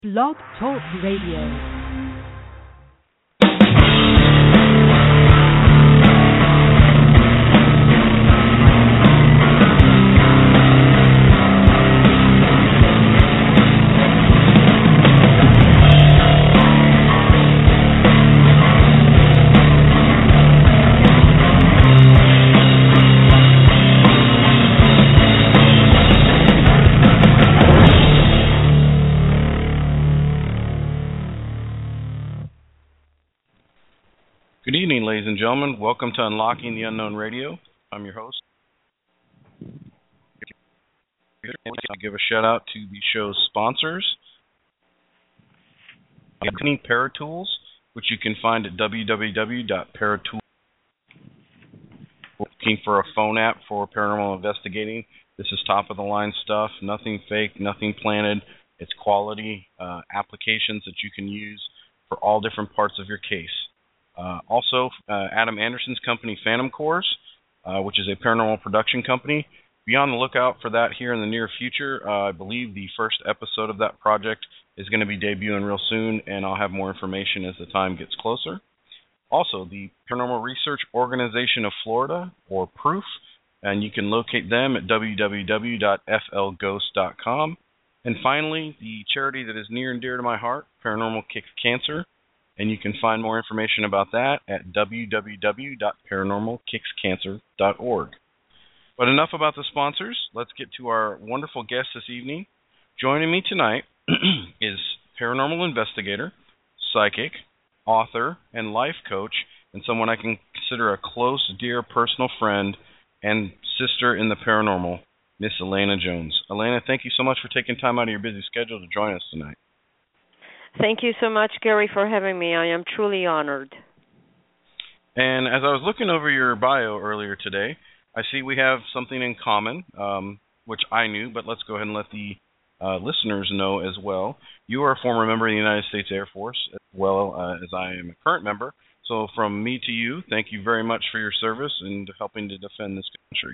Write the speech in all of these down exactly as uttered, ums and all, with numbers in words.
Blog Talk Radio. Good evening, ladies and gentlemen. Welcome to Unlocking the Unknown Radio. I'm your host. I'll give a shout out to the show's sponsors, Company Paratools, which you can find at w w w dot paratools dot com. Looking for a phone app for paranormal investigating. This is top of the line stuff. Nothing fake, nothing planted. It's quality uh, applications that you can use for all different parts of your case. Uh, also, uh, Adam Anderson's company, Phantom Cores, uh, which is a paranormal production company. Be on the lookout for that here in the near future. Uh, I believe the first episode of that project is going to be debuting real soon, and I'll have more information as the time gets closer. Also, the Paranormal Research Organization of Florida, or PROOF, and you can locate them at w w w dot f l ghost dot com. And finally, the charity that is near and dear to my heart, Paranormal Kicks Cancer. And you can find more information about that at w w w dot paranormal kicks cancer dot org. But enough about the sponsors. Let's get to our wonderful guest this evening. Joining me tonight is paranormal investigator, psychic, author, and life coach, and someone I can consider a close, dear personal friend and sister in the paranormal, Miss Elena Jones. Elena, thank you so much for taking time out of your busy schedule to join us tonight. Thank you so much, Gary, for having me. I am truly honored. And as I was looking over your bio earlier today, I see we have something in common, um, which I knew, but let's go ahead and let the uh, listeners know as well. You are a former member of the United States Air Force, as well uh, as I am a current member. So from me to you, thank you very much for your service and helping to defend this country.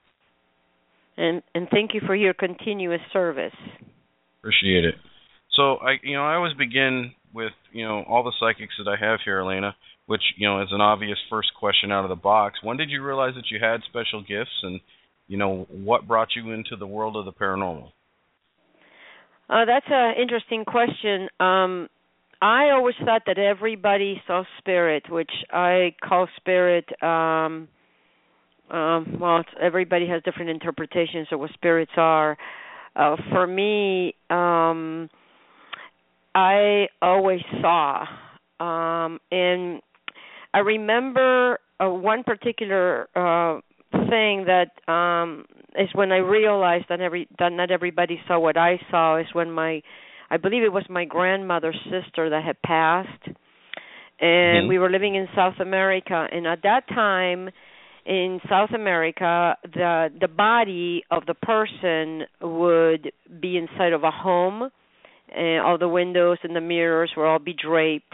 And and thank you for your continuous service. Appreciate it. So, I, you know, I always begin with, you know, all the psychics that I have here, Elena, which, you know, is an obvious first question out of the box. When did you realize that you had special gifts, and, you know, what brought you into the world of the paranormal? Uh, that's an interesting question. Um, I always thought that everybody saw spirit, which I call spirit, um, um, well, it's, everybody has different interpretations of what spirits are. Uh, for me, um... I always saw, um, and I remember uh, one particular uh, thing that um, is when I realized that every that not everybody saw what I saw. Is when my, I believe it was my grandmother's sister that had passed, and mm-hmm. we were living in South America, and at that time in South America, the the body of the person would be inside of a home. And all the windows and the mirrors will all be draped,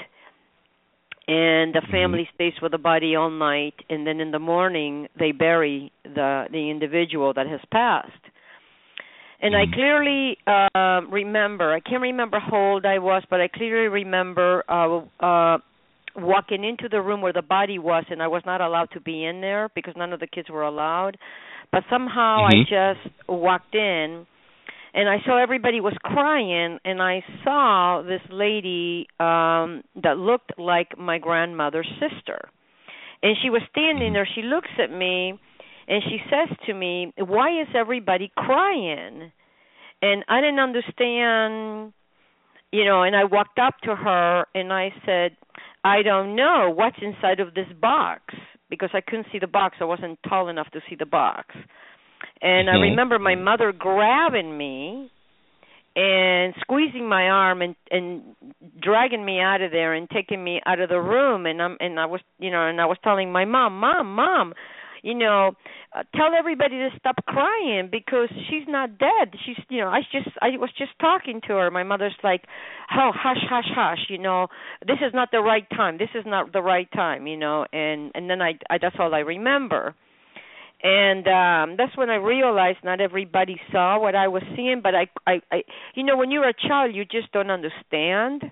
and the family mm-hmm. stays with the body all night, and then in the morning they bury the the individual that has passed. And mm-hmm. I clearly uh, remember, I can't remember how old I was, but I clearly remember uh, uh, walking into the room where the body was, and I was not allowed to be in there because none of the kids were allowed. But somehow mm-hmm. I just walked in, and I saw everybody was crying, and I saw this lady um, that looked like my grandmother's sister. And she was standing there. She looks at me, and she says to me, "Why is everybody crying?" And I didn't understand, you know, and I walked up to her, and I said, "I don't know what's inside of this box," because I couldn't see the box. I wasn't tall enough to see the box. And mm-hmm. I remember my mother grabbing me and squeezing my arm and, and dragging me out of there and taking me out of the room. And I'm and I was, you know, and I was telling my mom, "Mom, Mom, you know, uh, tell everybody to stop crying because she's not dead. She's, you know, I just, I was just talking to her." My mother's like, "Oh, hush, hush, hush. You know, this is not the right time. This is not the right time. You know." And and then I, I that's all I remember. And um that's when I realized not everybody saw what I was seeing, but I, I, I, you know, when you're a child, you just don't understand.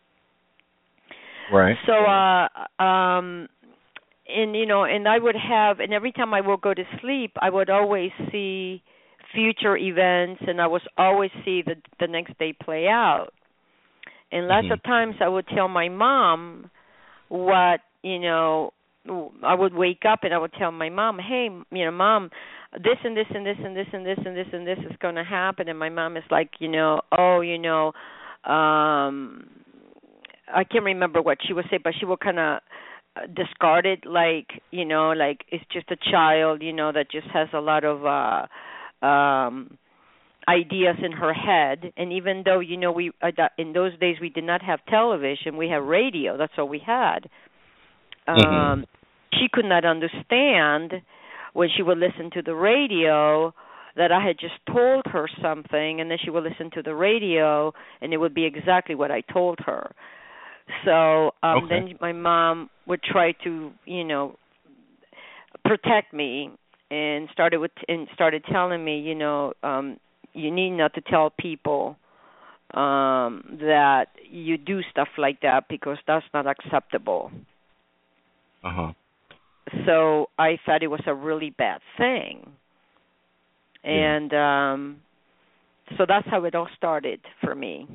Right. So, uh, um, and you know, and I would have, and every time I would go to sleep, I would always see future events, and I was always see the the next day play out. And lots Mhm. of times I would tell my mom what, you know, I would wake up and I would tell my mom, hey, you know, Mom, this and this and this and this and this and this and this is going to happen. And my mom is like, you know, oh, you know, um, I can't remember what she would say, but she would kind of discard it like, you know, like it's just a child, you know, that just has a lot of uh um ideas in her head. And even though, you know, we uh, in those days we did not have television, we had radio, that's all we had. Um Mhm. she could not understand when she would listen to the radio that I had just told her something, and then she would listen to the radio and it would be exactly what I told her. So um Okay. then my mom would try to, you know, protect me, and started with and started telling me, you know, um you need not to tell people um that you do stuff like that because that's not acceptable. Uh-huh. So I thought it was a really bad thing. Yeah. And um so that's how it all started for me.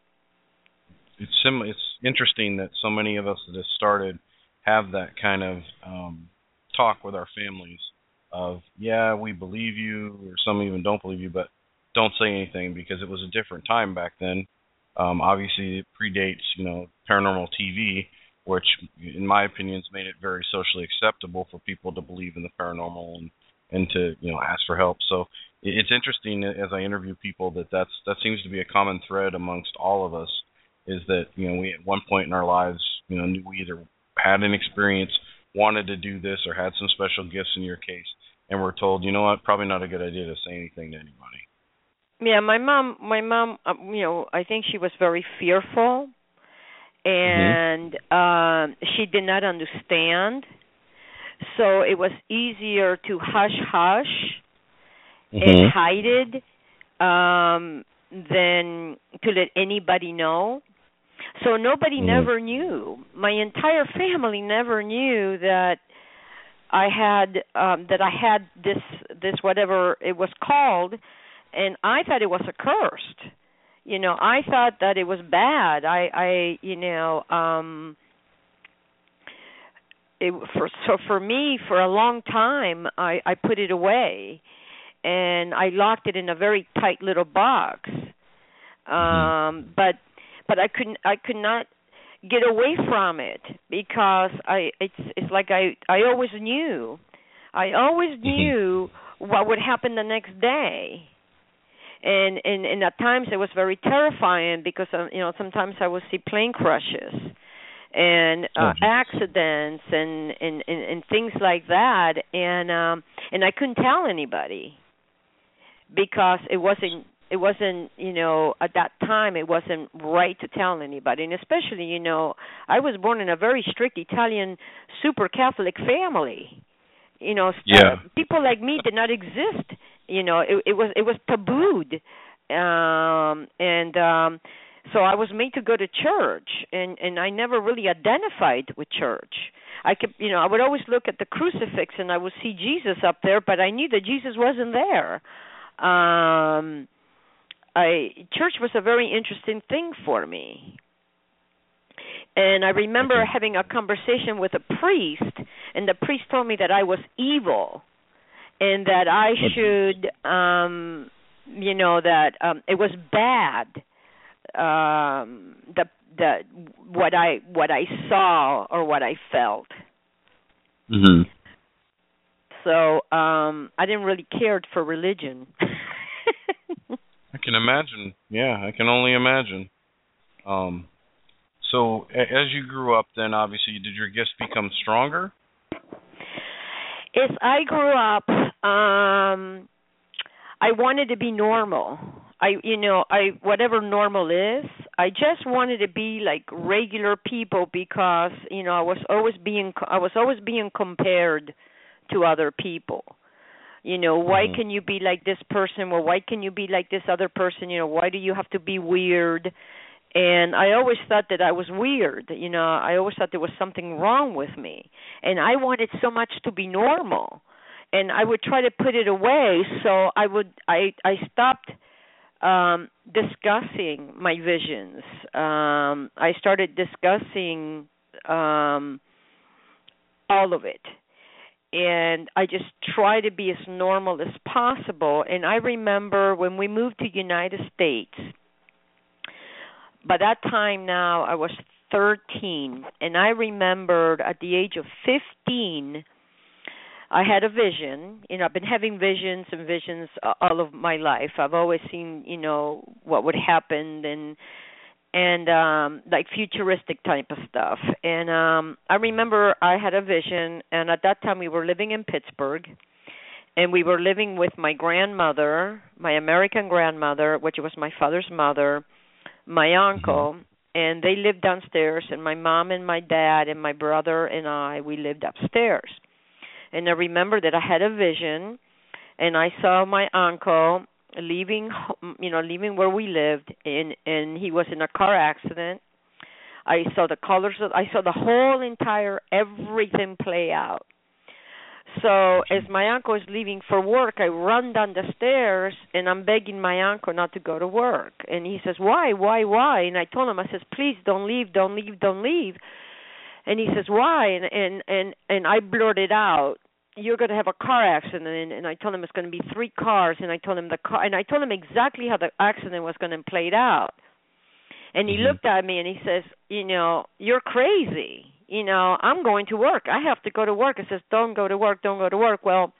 It's sim- it's interesting that so many of us that have started have that kind of um talk with our families of, yeah, we believe you, or some even don't believe you, but don't say anything, because it was a different time back then. Um, obviously, it predates, you know, paranormal T V, which, in my opinion, has made it very socially acceptable for people to believe in the paranormal and, and to, you know, ask for help. So it- it's interesting as I interview people that that's, that seems to be a common thread amongst all of us, is that, you know, we at one point in our lives, you know, knew we either had an experience, wanted to do this, or had some special gifts in your case, and we're told, you know what, probably not a good idea to say anything to anybody. Yeah, my mom, my mom, uh, you know, I think she was very fearful, Mhm. and um, she did not understand. So it was easier to hush hush and Mhm. hide it um, than to let anybody know. So nobody Mhm. never knew. My entire family never knew that I had um, that I had this this whatever it was called, and I thought it was accursed. You know, I thought that it was bad. I, I, you know, um, it, for so for me for a long time, I, I put it away, and I locked it in a very tight little box. Mhm. Um, but but I couldn't I could not get away from it because I it's it's like I I always knew. I always Mhm. knew what would happen the next day. And and and at times it was very terrifying because uh, you know, sometimes I would see plane crashes and Oh, uh geez. accidents and, and and and things like that, and um and I couldn't tell anybody because it wasn't it wasn't, you know, at that time it wasn't right to tell anybody. And especially, you know, I was born in a very strict Italian super Catholic family. You know, uh, Yeah. people like me did not exist. You know, it, it was it was tabooed, um, and um, so I was made to go to church, and and I never really identified with church. I could, you know, I would always look at the crucifix and I would see Jesus up there, but I knew that Jesus wasn't there. Um, I church was a very interesting thing for me. And I remember Okay. having a conversation with a priest, and the priest told me that I was evil, and that I Oh, geez. should, um, you know, that um, it was bad. Um, the the what I what I saw or what I felt. Mhm. So um, I didn't really care for religion. I can imagine. Yeah, I can only imagine. Um. So, a- as you grew up, then obviously, did your gifts become stronger? As I grew up, um, I wanted to be normal. I, you know, I whatever normal is, I just wanted to be like regular people because, you know, I was always being I was always being compared to other people. You know, why Mhm. can you be like this person? Well, why can you be like this other person? You know, why do you have to be weird? And I always thought that I was weird. You know, I always thought there was something wrong with me. And I wanted so much to be normal. And I would try to put it away, so I would I I stopped um discussing my visions. Um I started discussing um all of it. And I just try to be as normal as possible. And I remember when we moved to United States, by that time now I was thirteen, and I remembered at the age of fifteen I had a vision. You know, I've been having visions and visions all of my life. I've always seen, you know, what would happen and and um like futuristic type of stuff. And um I remember I had a vision, and at that time we were living in Pittsburgh, and we were living with my grandmother, my American grandmother, which was my father's mother, my uncle, mm-hmm. and they lived downstairs, and my mom and my dad and my brother and I, we lived upstairs. And I remember that I had a vision, and I saw my uncle leaving, you know, leaving where we lived, and and he was in a car accident. I saw the colors of, I saw the whole entire everything play out. So as my uncle is leaving for work, I run down the stairs, and I'm begging my uncle not to go to work. And he says, "Why, why, why?" And I told him, I says, "Please don't leave, don't leave, don't leave." And he says, "Why?" And and and, and I blurted out, "You're going to have a car accident." And, and I told him it's going to be three cars. And I told him the car, and I told him exactly how the accident was going to play it out. And he mm-hmm. looked at me and he says, "You know, you're crazy. You know, I'm going to work. I have to go to work." I says, "Don't go to work. Don't go to work." Well,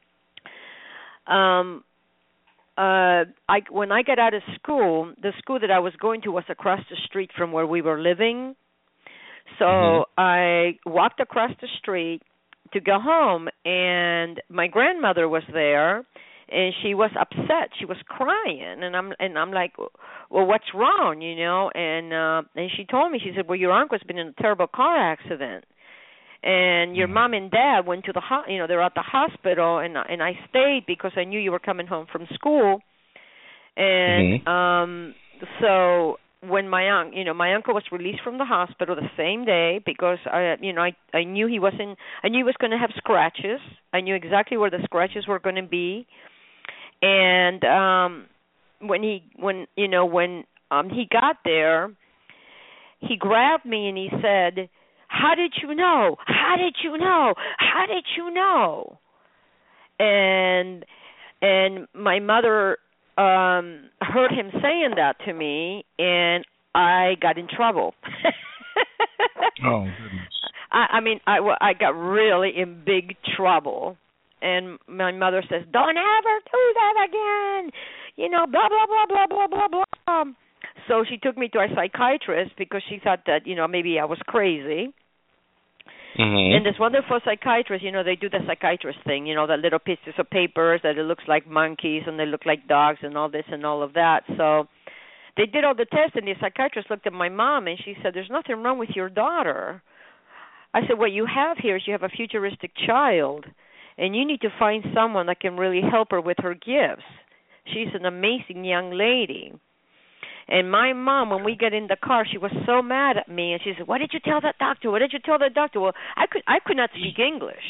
um, uh, I when I got out of school, the school that I was going to was across the street from where we were living. So mm-hmm. I walked across the street to go home, and my grandmother was there, and she was upset. She was crying, and I'm and I'm like, "Well, what's wrong?" You know, and uh, and she told me, she said, "Well, your uncle's been in a terrible car accident, and your mm-hmm. mom and dad went to the ho- you know they're at the hospital, and and I stayed because I knew you were coming home from school, and mm-hmm. um so." When my uncle, you know, my uncle was released from the hospital the same day because I, you know, I, I knew he wasn't. I knew he was going to have scratches. I knew exactly where the scratches were going to be, and um, when he, when you know, when um, he got there, he grabbed me and he said, "How did you know? How did you know? How did you know?" And and my mother um heard him saying that to me, and I got in trouble. Oh goodness. I, I mean I, I got really in big trouble, and my mother says, "Don't ever do that again, you know, blah blah blah blah blah blah blah." So she took me to a psychiatrist because she thought that, you know, maybe I was crazy. Mm-hmm. And this wonderful psychiatrist, you know, they do the psychiatrist thing, you know, the little pieces of papers that it looks like monkeys and they look like dogs and all this and all of that. So they did all the tests, and the psychiatrist looked at my mom and she said, "There's nothing wrong with your daughter." I said, "What you have here is you have a futuristic child, and you need to find someone that can really help her with her gifts. She's an amazing young lady." And my mom, when we get in the car, she was so mad at me, and she said, "What did you tell that doctor? What did you tell that doctor?" Well, I could I could not speak English.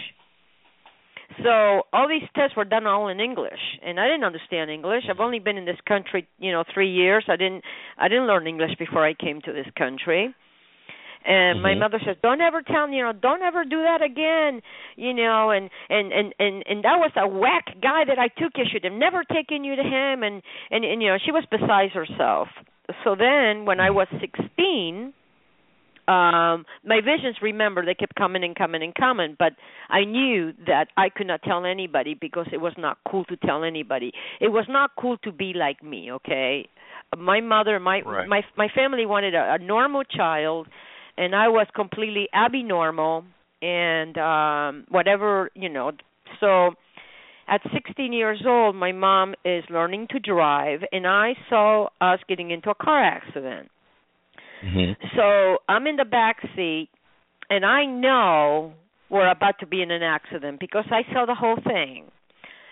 So all these tests were done all in English, and I didn't understand English. I've only been in this country, you know, three years. I didn't I didn't learn English before I came to this country. And mm-hmm. my mother says, "Don't ever tell me, you know, don't ever do that again, you know, and, and, and, and, and that was a whack guy that I took you. Should have never taken you to him." And, and, and, you know, she was beside herself. So then when I was sixteen, um, my visions, remember, they kept coming and coming and coming, but I knew that I could not tell anybody because it was not cool to tell anybody. It was not cool to be like me, okay? My mother, my, right. my, my family wanted a, a normal child, and I was completely abnormal and um, whatever, you know. So at sixteen years old, my mom is learning to drive, and I saw us getting into a car accident. Mm-hmm. So I'm in the back seat, and I know we're about to be in an accident because I saw the whole thing.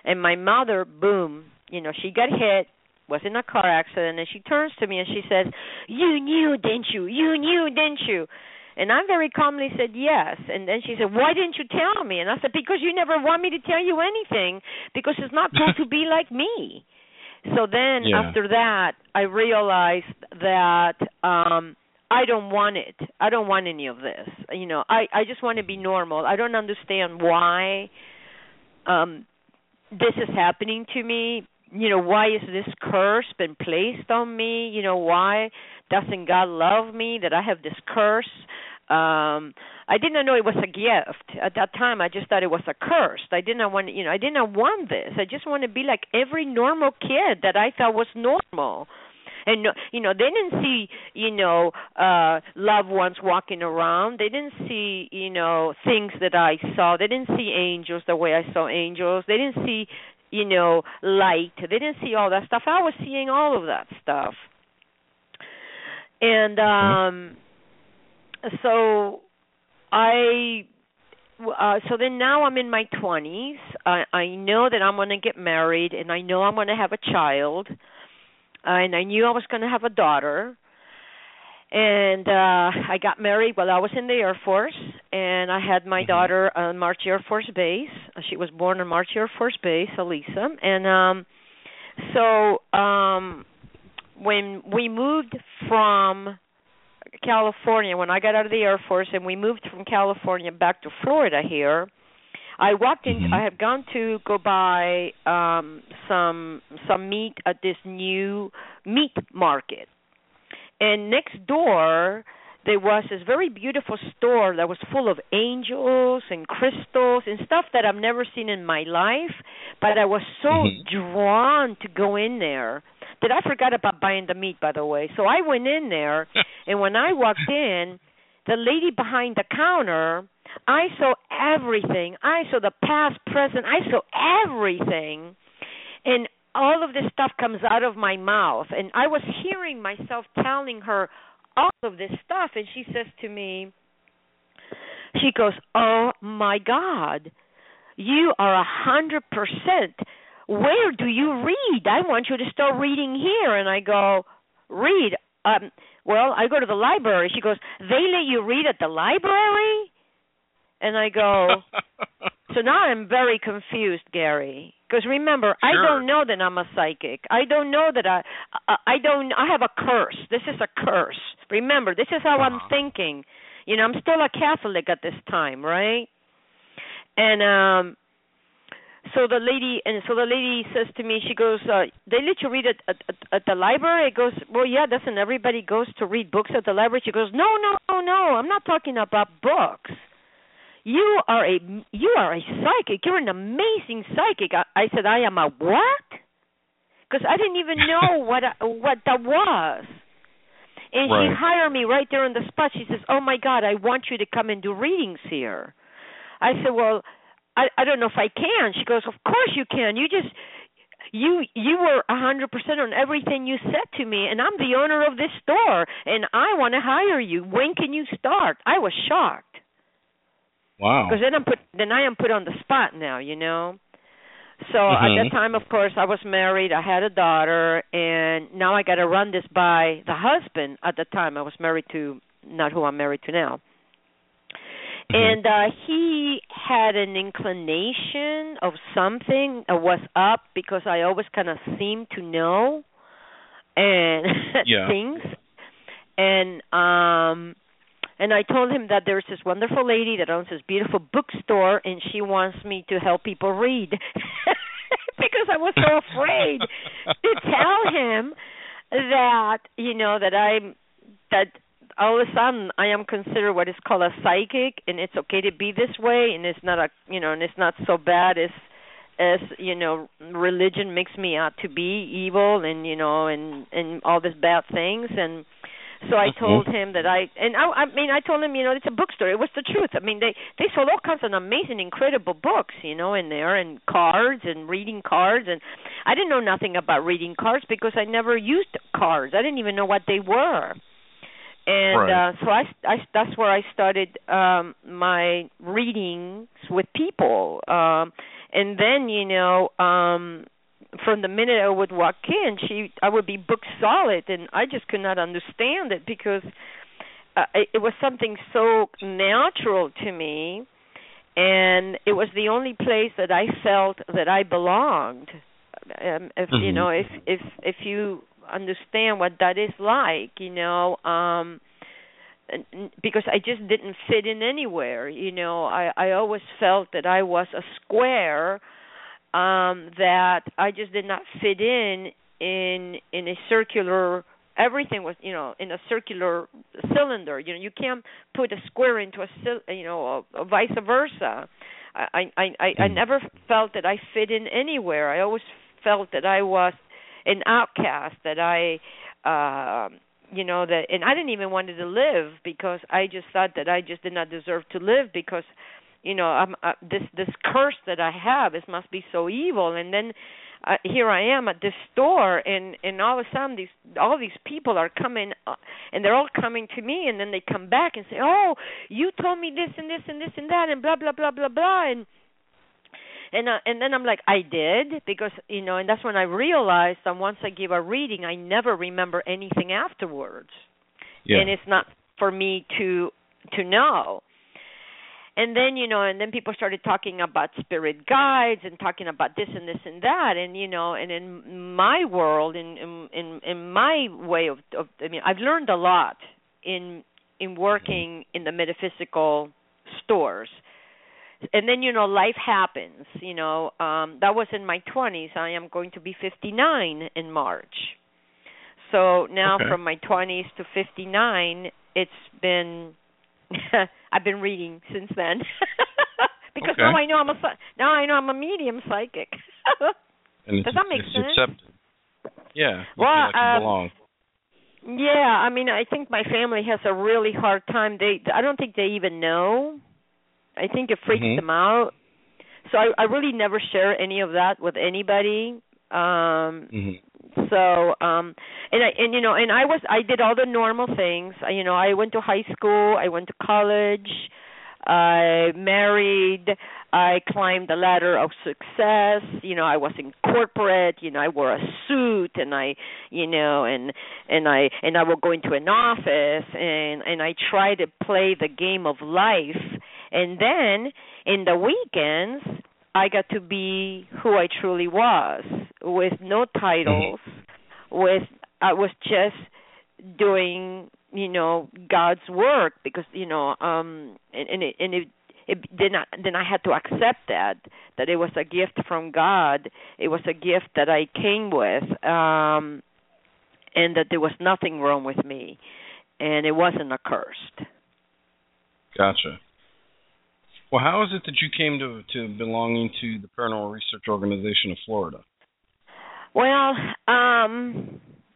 And my mother, boom, you know, she got hit, was in a car accident, and she turns to me and she says, "You knew, didn't you? You knew, didn't you?" And I very calmly said yes. And then she said, "Why didn't you tell me?" And I said, "Because you never want me to tell you anything, because it's not cool to be like me." So then yeah. after that, I realized that um I don't want it. I don't want any of this. You know, I, I just want to be normal. I don't understand why um this is happening to me. You know, why is this curse been placed on me? You know, why doesn't God love me that I have this curse? Um, I didn't know it was a gift. At that time, I just thought it was a curse. I didn't want, you know, I didn't want this. I just want to be like every normal kid that I thought was normal. And, you know, they didn't see, you know, uh, loved ones walking around. They didn't see, you know, things that I saw. They didn't see angels the way I saw angels. They didn't see, you know, light. They didn't see all that stuff. I was seeing all of that stuff. And um, so I, uh, so then now I'm in my twenties. I, I know that I'm going to get married, and I know I'm going to have a child. Uh, and I knew I was going to have a daughter. And uh, I got married while I was in the Air Force, and I had my mm-hmm. daughter on March Air Force Base. She was born on March Air Force Base, Elisa. And um, so um, when we moved from California, when I got out of the Air Force and we moved from California back to Florida here, I walked in. Mm-hmm. I had gone to go buy um, some some meat at this new meat market, and next door there was this very beautiful store that was full of angels and crystals and stuff that I've never seen in my life. But I was so mm-hmm. drawn to go in there that I forgot about buying the meat, by the way. So I went in there, and when I walked in, the lady behind the counter, I saw everything. I saw the past, present. I saw everything. And all of this stuff comes out of my mouth. And I was hearing myself telling her all of this stuff. And she says to me, she goes, "Oh, my God, you are a hundred percent. Where do you read? I want you to start reading here." And I go, "Read? Um, well, I go to the library." She goes, "They let you read at the library?" And I go, so now I'm very confused, Gary. Because remember, sure. I don't know that I'm a psychic. I don't know that I, I, I don't, I have a curse. This is a curse. Remember, this is how uh-huh. I'm thinking. You know, I'm still a Catholic at this time, right? And um, so the lady, and so the lady says to me, she goes, uh, "They let you read at, at at the library?" I goes, "Well, yeah, doesn't everybody goes to read books at the library?" She goes, "No, no, no, no. I'm not talking about books. You are a you are a psychic. You're an amazing psychic." I, I said, "I am a what?" Because I didn't even know what I, what that was. And right. she hired me right there on the spot. She says, "Oh my God, I want you to come and do readings here." I said, "Well, I I don't know if I can." She goes, "Of course you can. You just you you were a hundred percent on everything you said to me, and I'm the owner of this store, and I want to hire you. When can you start?" I was shocked. Wow. Because then I'm put, then I am put on the spot now, you know. So mm-hmm. at that time, of course, I was married. I had a daughter, and now I got to run this by the husband. At the time, I was married to not who I'm married to now. Mm-hmm. And uh, he had an inclination of something that was up because I always kind of seemed to know and yeah. things. And um. And I told him that there's this wonderful lady that owns this beautiful bookstore, and she wants me to help people read. Because I was so afraid to tell him that, you know, that I'm, that all of a sudden I am considered what is called a psychic, and it's okay to be this way, and it's not a, you know, and it's not so bad as, as, you know, religion makes me out to be evil and, you know, and, and all these bad things. And so I told him that I, and I, I mean, I told him, you know, it's a bookstore. It was the truth. I mean, they, they sold all kinds of amazing, incredible books, you know, in there, and cards and reading cards. And I didn't know nothing about reading cards because I never used cards. I didn't even know what they were. And right. uh, so I, I, that's where I started um, my readings with people. Um, and then you know, um, from the minute I would walk in, she I would be book solid, and I just could not understand it because uh, it, it was something so natural to me, and it was the only place that I felt that I belonged. Um, if mm-hmm. you know, if if if you understand what that is like, you know, um, because I just didn't fit in anywhere. You know, I I always felt that I was a square. Um, that I just did not fit in in in a circular. Everything was, you know, in a circular cylinder. You know, you can't put a square into a, you know, or, or vice versa. I I I, I never felt that I fit in anywhere. I always felt that I was an outcast. That I, uh, you know, that, and I didn't even want to live because I just thought that I just did not deserve to live because. You know, I'm, uh, this this curse that I have, it must be so evil. And then uh, here I am at this store, and, and all of a sudden, these all these people are coming, uh, and they're all coming to me, and then they come back and say, "Oh, you told me this and this and this and that, and blah blah blah blah blah." And and uh, and then I'm like, I did because you know, and that's when I realized that once I give a reading, I never remember anything afterwards, yeah. And it's not for me to to know. And then, you know, and then people started talking about spirit guides and talking about this and this and that. And, you know, and in my world, in in, in my way of, of, I mean, I've learned a lot in in working in the metaphysical stores. And then, you know, life happens, you know. Um, that was in my twenties. I am going to be fifty-nine in March. So now okay. From my twenties to fifty-nine, it's been... I've been reading since then because okay. now I know I'm a now I know I'm a medium psychic. And Does that make it's sense? Accepted. Yeah. Well, like you um, belong. yeah. I mean, I think my family has a really hard time. They, I don't think they even know. I think it freaks mm-hmm. them out. So I, I really never share any of that with anybody. Um, mm-hmm. So, um, and I, and you know, and I was, I did all the normal things. I, you know, I went to high school, I went to college, I married, I climbed the ladder of success. You know, I was in corporate. You know, I wore a suit, and I, you know, and and I and I would go into an office, and and I tried to play the game of life. And then in the weekends, I got to be who I truly was, with no titles, mm-hmm. with I was just doing, you know, God's work because, you know, um, and, and it, and it, it then I, then I had to accept that that it was a gift from God. It was a gift that I came with, um, and that there was nothing wrong with me, and it wasn't accursed. Gotcha. Well, how is it that you came to, to belonging to the Paranormal Research Organization of Florida? Well, um,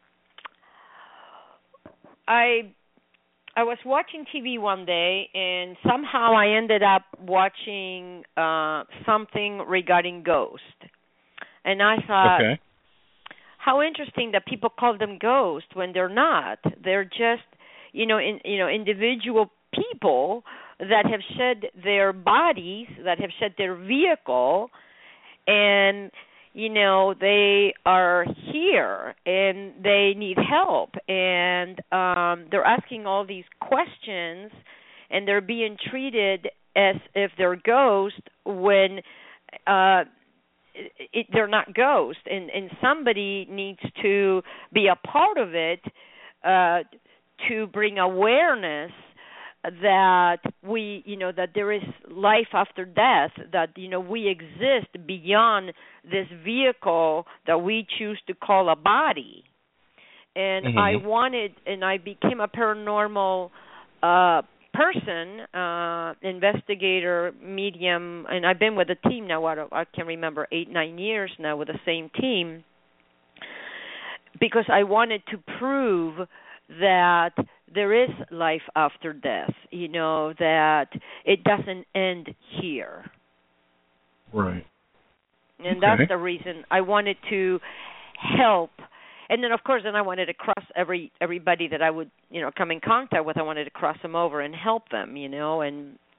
I I was watching T V one day, and somehow I ended up watching uh, something regarding ghosts. And I thought, okay. How interesting that people call them ghosts when they're not. They're just, you know, in, you know, individual people that have shed their bodies, that have shed their vehicle, and, you know, they are here and they need help, and um, they're asking all these questions, and they're being treated as if they're ghosts when uh, it, it, they're not ghosts, and, and somebody needs to be a part of it uh, to bring awareness that we, you know, that there is life after death, that, you know, we exist beyond this vehicle that we choose to call a body. And mm-hmm. I wanted, and I became a paranormal uh, person, uh, investigator, medium, and I've been with a team now, what, I can remember, eight, nine years now with the same team, because I wanted to prove that there is life after death, you know, that it doesn't end here. Right. And okay. that's the reason I wanted to help. And then, of course, then I wanted to cross every everybody that I would, you know, come in contact with. I wanted to cross them over and help them, you know, and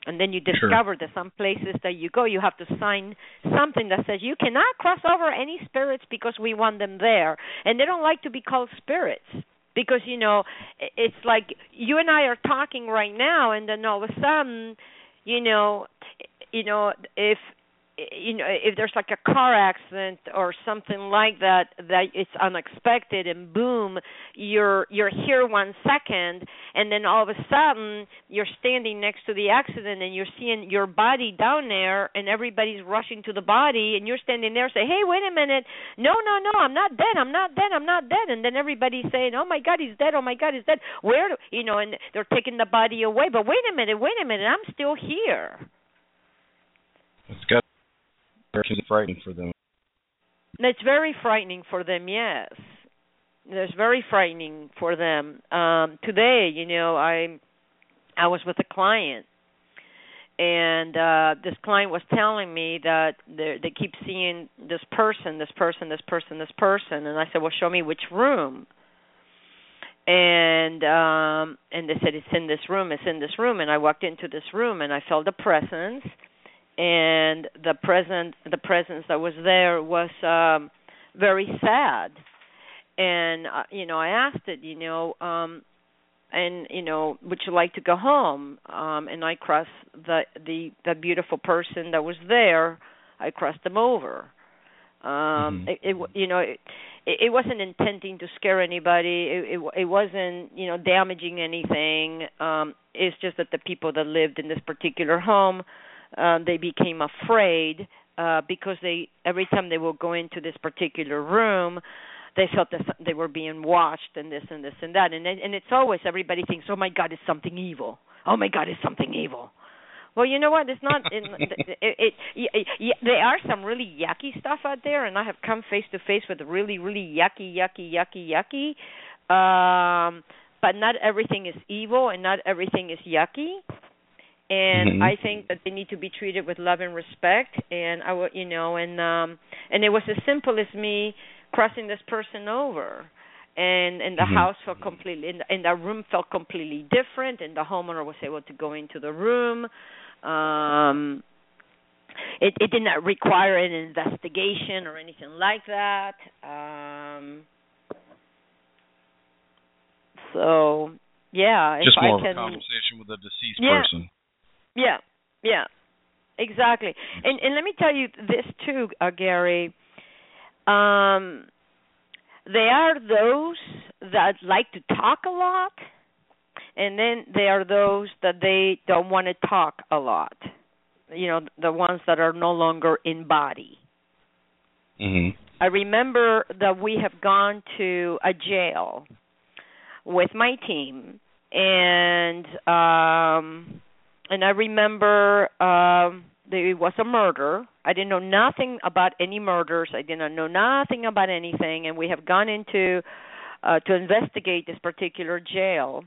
And then you Sure. discover that some places that you go, you have to sign something that says you cannot cross over any spirits because we want them there. And they don't like to be called spirits because, you know, it's like you and I are talking right now, and then all of a sudden, you know, you know, if you know, if there's like a car accident or something like that, that it's unexpected, and boom, you're you're here one second, and then all of a sudden you're standing next to the accident, and you're seeing your body down there, and everybody's rushing to the body, and you're standing there saying, "Hey, wait a minute, no, no, no, I'm not dead, I'm not dead, I'm not dead," and then everybody's saying, "Oh my God, he's dead, oh my God, he's dead." Where, do, you know, and they're taking the body away, but wait a minute, wait a minute, I'm still here. It's got It's frightening for them. It's very frightening for them, yes. It's very frightening for them. Um, today, you know, I I was with a client, and uh, this client was telling me that they keep seeing this person, this person, this person, this person, and I said, "Well, show me which room." And um, and they said, "It's in this room, it's in this room." And I walked into this room, and I felt the presence. And the present, the presence that was there was um, very sad. And uh, you know, I asked it, you know, um, and you know, would you like to go home? Um, and I crossed the the the beautiful person that was there. I crossed them over. Um, mm-hmm. it, it, you know, it, it wasn't intending to scare anybody. It, it, it wasn't, you know, damaging anything. Um, it's just that the people that lived in this particular home, Uh, they became afraid uh, because they every time they would go into this particular room, they felt that they were being watched and this and this and that. And and it's always everybody thinks, "Oh my God, it's something evil. Oh my God, it's something evil." Well, you know what? It's not. It, it, it, it, it, there are some really yucky stuff out there, and I have come face to face with really, really yucky, yucky, yucky, yucky. Um, but not everything is evil, and not everything is yucky. And mm-hmm. I think that they need to be treated with love and respect. And I would, you know, and um, and it was as simple as me crossing this person over, and and the mm-hmm. house felt completely, and, and the room felt completely different, and the homeowner was able to go into the room. Um, it it did not require an investigation or anything like that. Um, so yeah, just if more I can, of a conversation with a deceased yeah. person. Yeah, yeah, exactly. And and let me tell you this too, uh, Gary. Um, there are those that like to talk a lot, and then there are those that they don't want to talk a lot. You know, the ones that are no longer in body. Mm-hmm. I remember that we have gone to a jail with my team, and um. And I remember um, there was a murder. I didn't know nothing about any murders. I did not know nothing about anything. And we have gone into uh, to investigate this particular jail.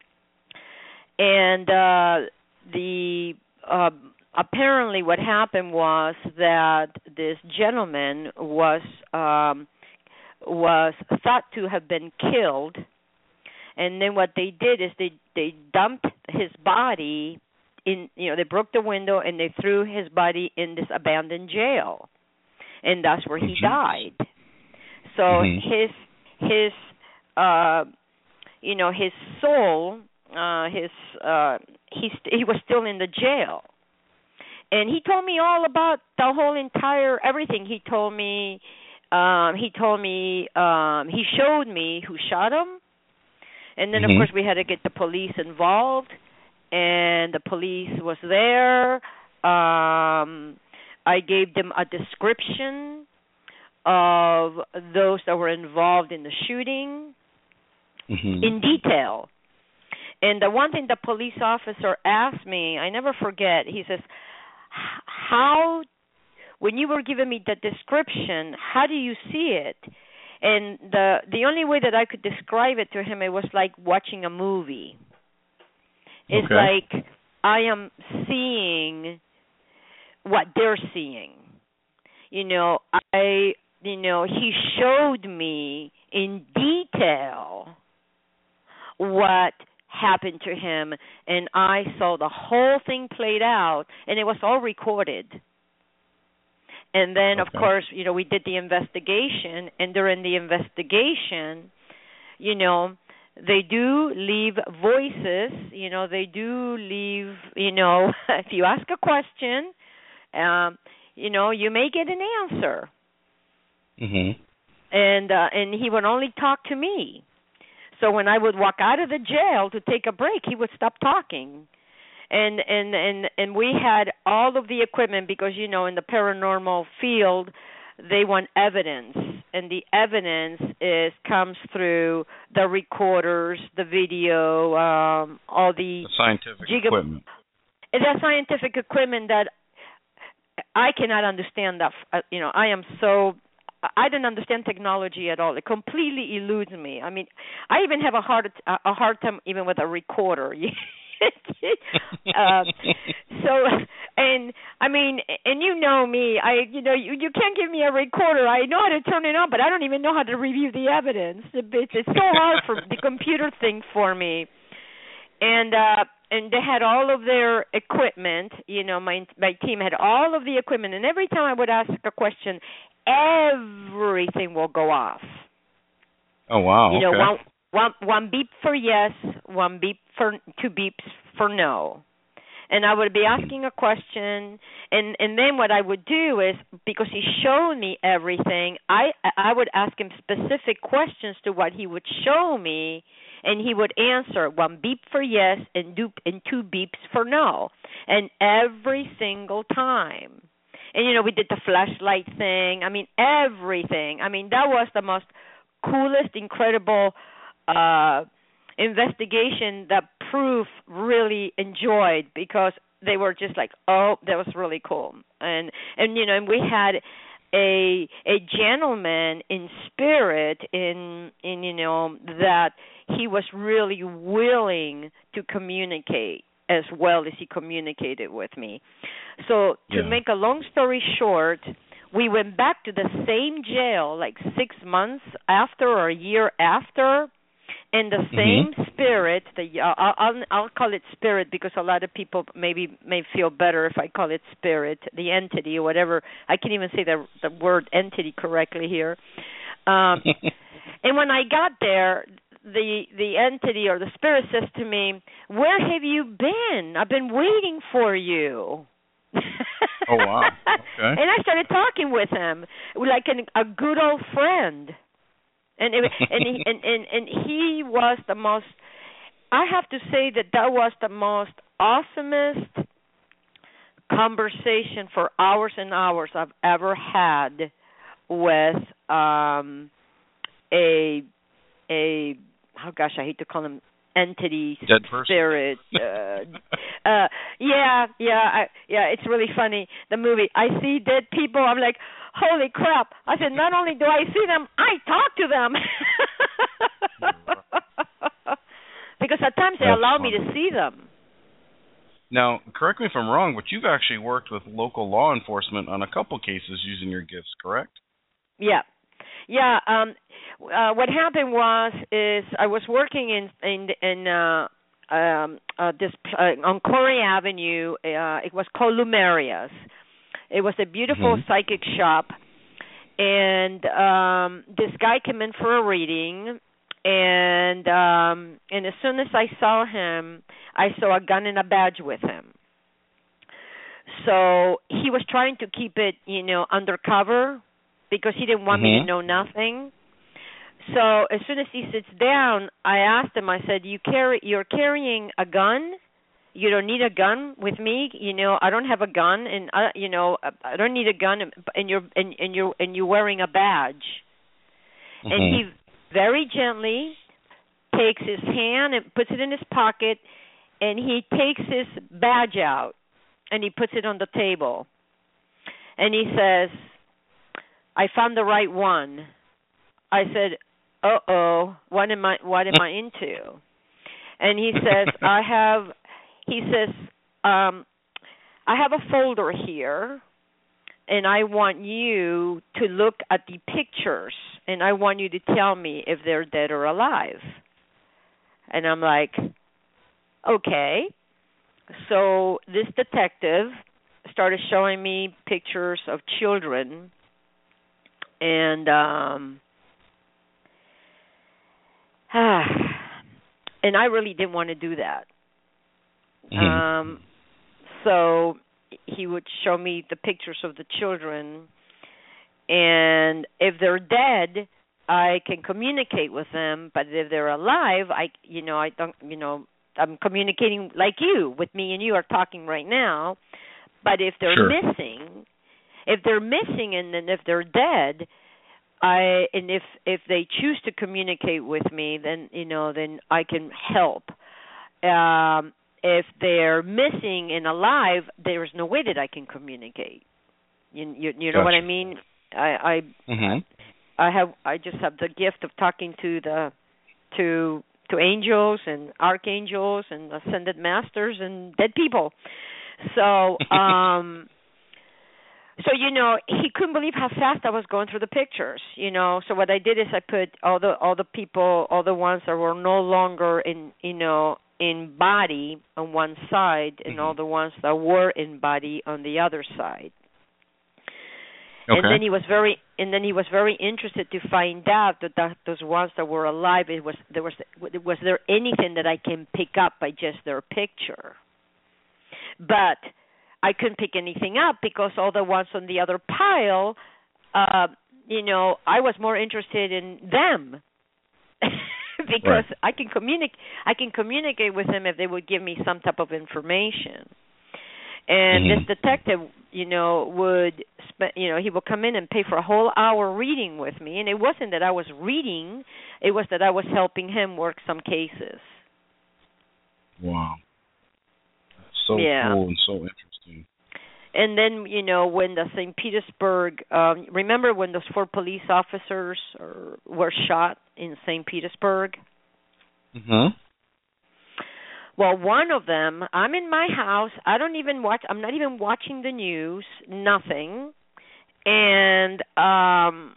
And uh, the uh, apparently what happened was that this gentleman was um, was thought to have been killed. And then what they did is they they dumped his body. In you know, they broke the window and they threw his body in this abandoned jail, and that's where he mm-hmm. died. So mm-hmm. his his uh, you know his soul, uh, his uh, he he was still in the jail, and he told me all about the whole entire everything. He told me um, he told me um, he showed me who shot him, and then mm-hmm. of course we had to get the police involved. And the police was there. Um, I gave them a description of those that were involved in the shooting mm-hmm. in detail. And the one thing the police officer asked me, I never forget, he says, how, when you were giving me the description, how do you see it? And the the only way that I could describe it to him, it was like watching a movie. It's okay. like I am seeing what they're seeing. You know, I, you know, he showed me in detail what happened to him, and I saw the whole thing played out, and it was all recorded. And then, Okay. of course, you know, we did the investigation, and during the investigation, you know, they do leave voices, you know, they do leave, you know, if you ask a question, um, you know, you may get an answer. Mhm. And uh, and he would only talk to me. So when I would walk out of the jail to take a break, he would stop talking. And and and and we had all of the equipment because, you know, in the paranormal field, they want evidence, and the evidence is comes through the recorders, the video, um, all the, The scientific giga- equipment. the scientific equipment that I cannot understand. That uh, you know, I am so I don't understand technology at all. It completely eludes me. I mean, I even have a hard a hard time even with a recorder. uh, so, and I mean, and you know me, I, you know, you, you can't give me a recorder. I know how to turn it on, but I don't even know how to review the evidence. It's, it's so hard for the computer thing for me. And uh, and they had all of their equipment. You know, my my team had all of the equipment, and every time I would ask a question, everything will go off. Oh wow! You know, okay. one one one beep for yes, one beep for two beeps for no. And I would be asking a question, and, and then what I would do is, because he showed me everything, I I would ask him specific questions to what he would show me, and he would answer one beep for yes and, do, and two beeps for no. And every single time. And, you know, we did the flashlight thing. I mean, everything. I mean, that was the most coolest, incredible uh investigation that Proof really enjoyed, because they were just like, oh, that was really cool. And and you know, and we had a a gentleman in spirit in in you know that he was really willing to communicate as well as he communicated with me. So to Yeah. make a long story short, we went back to the same jail like six months after or a year after. And the same mm-hmm. spirit, the uh, I'll, I'll call it spirit because a lot of people maybe may feel better if I call it spirit, the entity or whatever. I can't even say the the word entity correctly here. Um, and when I got there, the the entity or the spirit says to me, "Where have you been? I've been waiting for you." Oh wow! Okay. And I started talking with him like an, a good old friend. And it, and, he, and and and he was the most. I have to say that that was the most awesomest conversation for hours and hours I've ever had with um, a a oh gosh, I hate to call him entity, dead person. Spirit. Uh, uh, yeah, yeah, I, yeah. It's really funny. The movie. I see dead people. I'm like, holy crap! I said, not only do I see them, I talk to them. Because at times they That's allow funny. me to see them. Now, correct me if I'm wrong, but you've actually worked with local law enforcement on a couple cases using your gifts, correct? Yeah. Yeah, um, uh, what happened was is I was working in in in uh, um, uh, this uh, on Corey Avenue. Uh, it was called Lumeria's. It was a beautiful Mm-hmm. psychic shop, and um, this guy came in for a reading, and um, and as soon as I saw him, I saw a gun and a badge with him. So he was trying to keep it, you know, undercover, because he didn't want mm-hmm. me to know nothing. So as soon as he sits down, I asked him, I said, you carry, you're carrying a gun? You don't need a gun with me? You know, I don't have a gun, and, uh, you know, I don't need a gun, and you're, and, and you're, and you're wearing a badge. Mm-hmm. And he very gently takes his hand and puts it in his pocket, and he takes his badge out, and he puts it on the table. And he says, I found the right one. I said, uh-oh, what am I, what am I into? And he says, I have, he says, um, I have a folder here, and I want you to look at the pictures, and I want you to tell me if they're dead or alive. And I'm like, Okay. So this detective started showing me pictures of children, and um and I really didn't want to do that. Mm-hmm. Um so he would show me the pictures of the children, and if they're dead, I can communicate with them, but if they're alive, I you know, I don't, you know, I'm communicating like you, with me and you are talking right now. But if they're Sure. missing, if they're missing and then if they're dead, I and if if they choose to communicate with me, then you know, then I can help. Um, if they're missing and alive, there's no way that I can communicate. You you, you know Gotcha. what I mean? I I Mm-hmm. I have I just have the gift of talking to the to to angels and archangels and ascended masters and dead people. So um so you know, he couldn't believe how fast I was going through the pictures, you know. So what I did is I put all the all the people, all the ones that were no longer in, you know, in body on one side, and Mm-hmm. all the ones that were in body on the other side. Okay. And then he was very, and then he was very interested to find out that, that those ones that were alive, it was there was was there anything that I can pick up by just their picture. But I couldn't pick anything up because all the ones on the other pile, uh, you know, I was more interested in them because Right. I can communicate. I can communicate with them if they would give me some type of information. And Mm-hmm. this detective, you know, would spend, you know, he would come in and pay for a whole hour reading with me. And it wasn't that I was reading; it was that I was helping him work some cases. Wow. So Yeah. cool and so interesting. And then, you know, when the Saint Petersburg, um, remember when those four police officers are, were shot in Saint Petersburg? Mm-hmm. Well, one of them, I'm in my house. I don't even watch. I'm not even watching the news. Nothing. And um,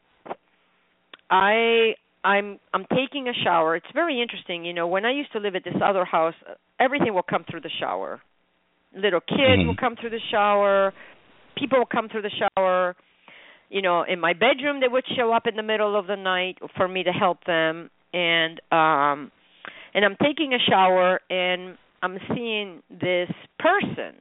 I, I'm, I'm taking a shower. It's very interesting. You know, when I used to live at this other house, everything will come through the shower. Little kids Mm-hmm. will come through the shower. People will come through the shower. You know, in my bedroom, they would show up in the middle of the night for me to help them. And um, and I'm taking a shower, and I'm seeing this person.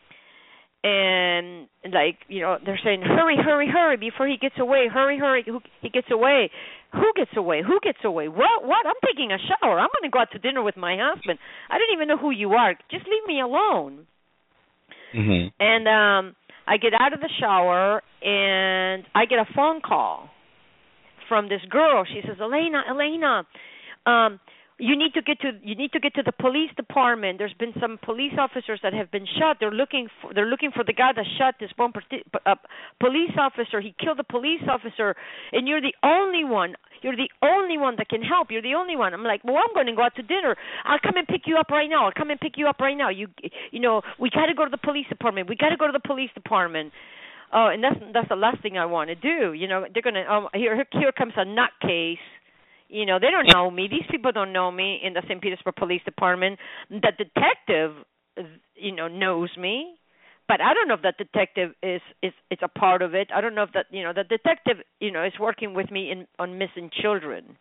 And, like, you know, they're saying, hurry, hurry, hurry, before he gets away. Hurry, hurry, he gets away. Who gets away? Who gets away? What? What? I'm taking a shower. I'm going to go out to dinner with my husband. I don't even know who you are. Just leave me alone. Mm-hmm. And um, I get out of the shower, and I get a phone call from this girl. She says, Elena, Elena, um, you need to get to you need to get to the police department. There's been some police officers that have been shot. They're looking for they're looking for the guy that shot this one uh, police officer. He killed a police officer, and you're the only one. You're the only one that can help. You're the only one. I'm like, well, I'm going to go out to dinner. I'll come and pick you up right now. I'll come and pick you up right now. You you know, we got to go to the police department. We got to go to the police department. Oh, and that's that's the last thing I want to do. You know, they're gonna um, here here comes a nutcase. You know, they don't know me. These people don't know me in the Saint Petersburg Police Department. The detective, you know, knows me, but I don't know if that detective is is is a part of it. I don't know if that, you know, the detective, you know, is working with me in on missing children,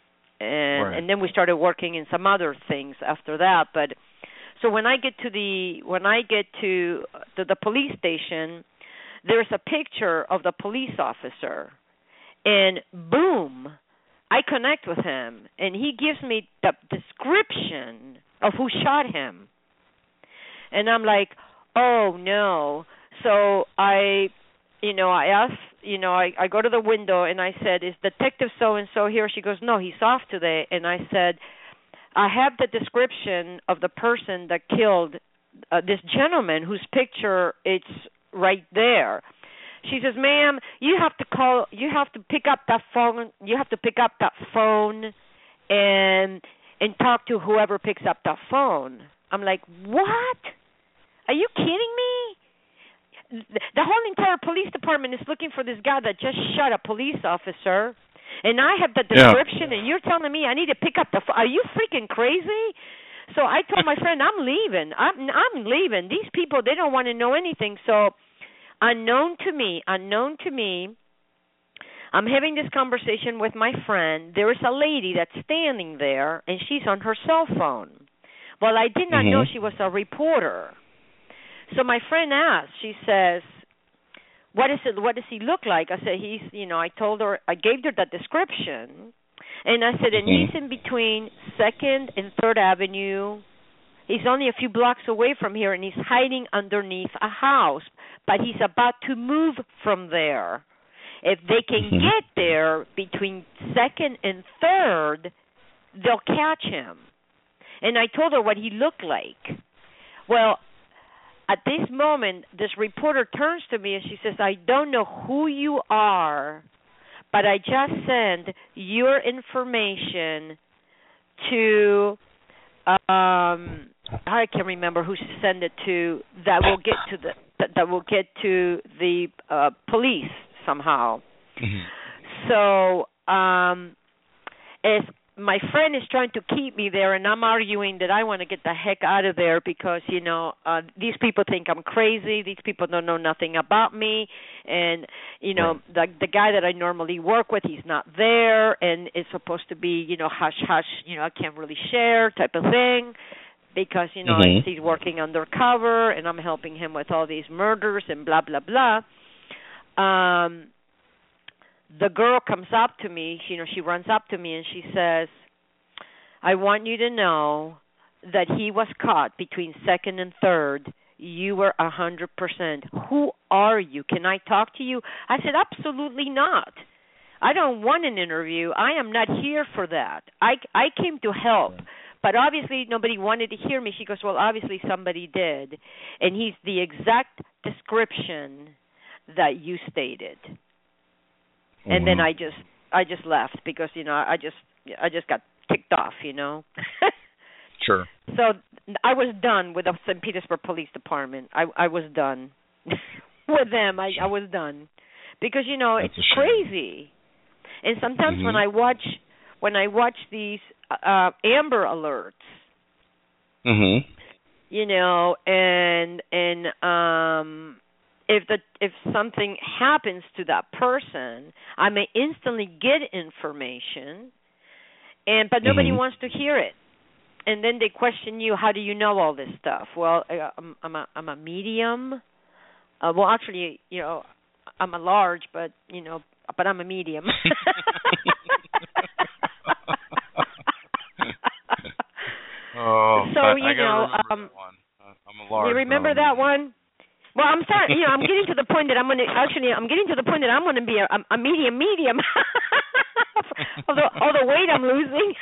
and Right. and then we started working in some other things after that. But so when I get to the when I get to to the police station, there's a picture of the police officer, and boom, I connect with him, and he gives me the description of who shot him. And I'm like, oh, no. So I, you know, I asked, you know, I, I go to the window, and I said, is Detective so-and-so here? She goes, no, he's off today. And I said, I have the description of the person that killed uh, this gentleman whose picture, it's right there. She says, ma'am, you have to call, you have to pick up that phone, you have to pick up that phone and and talk to whoever picks up that phone. I'm like, what? Are you kidding me? The whole entire police department is looking for this guy that just shot a police officer, and I have the description, yeah. And you're telling me I need to pick up the phone. Are you freaking crazy? So I told my friend, I'm leaving. I'm I'm leaving. These people, they don't want to know anything. So unknown to me, unknown to me, I'm having this conversation with my friend. There is a lady that's standing there, and she's on her cell phone. Well, I did not mm-hmm. know she was a reporter. So my friend asked, she says, what is it, what does he look like? I said, he's, you know, I told her, I gave her the description, and I said, and mm-hmm. he's in between second and third Avenue. He's only a few blocks away from here, and he's hiding underneath a house, but he's about to move from there. If they can mm-hmm. get there between second and third, they'll catch him. And I told her what he looked like. Well, at this moment, this reporter turns to me and she says, I don't know who you are, but I just sent your information to, um, I can't remember who she sent it to, that will get to the that, that will get to the uh, police somehow. Mm-hmm. So, um, as my friend is trying to keep me there, and I'm arguing that I want to get the heck out of there because, you know, uh, these people think I'm crazy. These people don't know nothing about me. And, you know, the the guy that I normally work with, he's not there, and it's supposed to be, you know, hush-hush, you know, I can't really share type of thing because, you know, mm-hmm. he's working undercover, and I'm helping him with all these murders and blah, blah, blah. Um, the girl comes up to me, you know, she runs up to me and she says, I want you to know that he was caught between second and third. You were a hundred percent. Who are you? Can I talk to you? I said, absolutely not. I don't want an interview. I am not here for that. I, I came to help. But obviously nobody wanted to hear me. She goes, well, obviously somebody did. And he's the exact description that you stated. Mm-hmm. And then I just I just left because, you know, I just I just got ticked off, you know. Sure. So I was done with the Saint Petersburg Police Department. I I was done with them. I, I was done because, you know, That's it's crazy. And sometimes mm-hmm. when I watch when I watch these uh, Amber Alerts, mm-hmm. you know, and and um. If the if something happens to that person, I may instantly get information, and but nobody mm-hmm. wants to hear it. And then they question you, how do you know all this stuff? Well, I'm I'm a I'm a medium. Uh, well, actually, you know, I'm a large, but you know, but I'm a medium. oh, so I, you I know, um, that one. I'm a large. You remember that one? Well, I'm starting. You know, I'm getting to the point that I'm going to actually. I'm getting to the point that I'm going to be a, a medium, medium. all, the, all the weight I'm losing.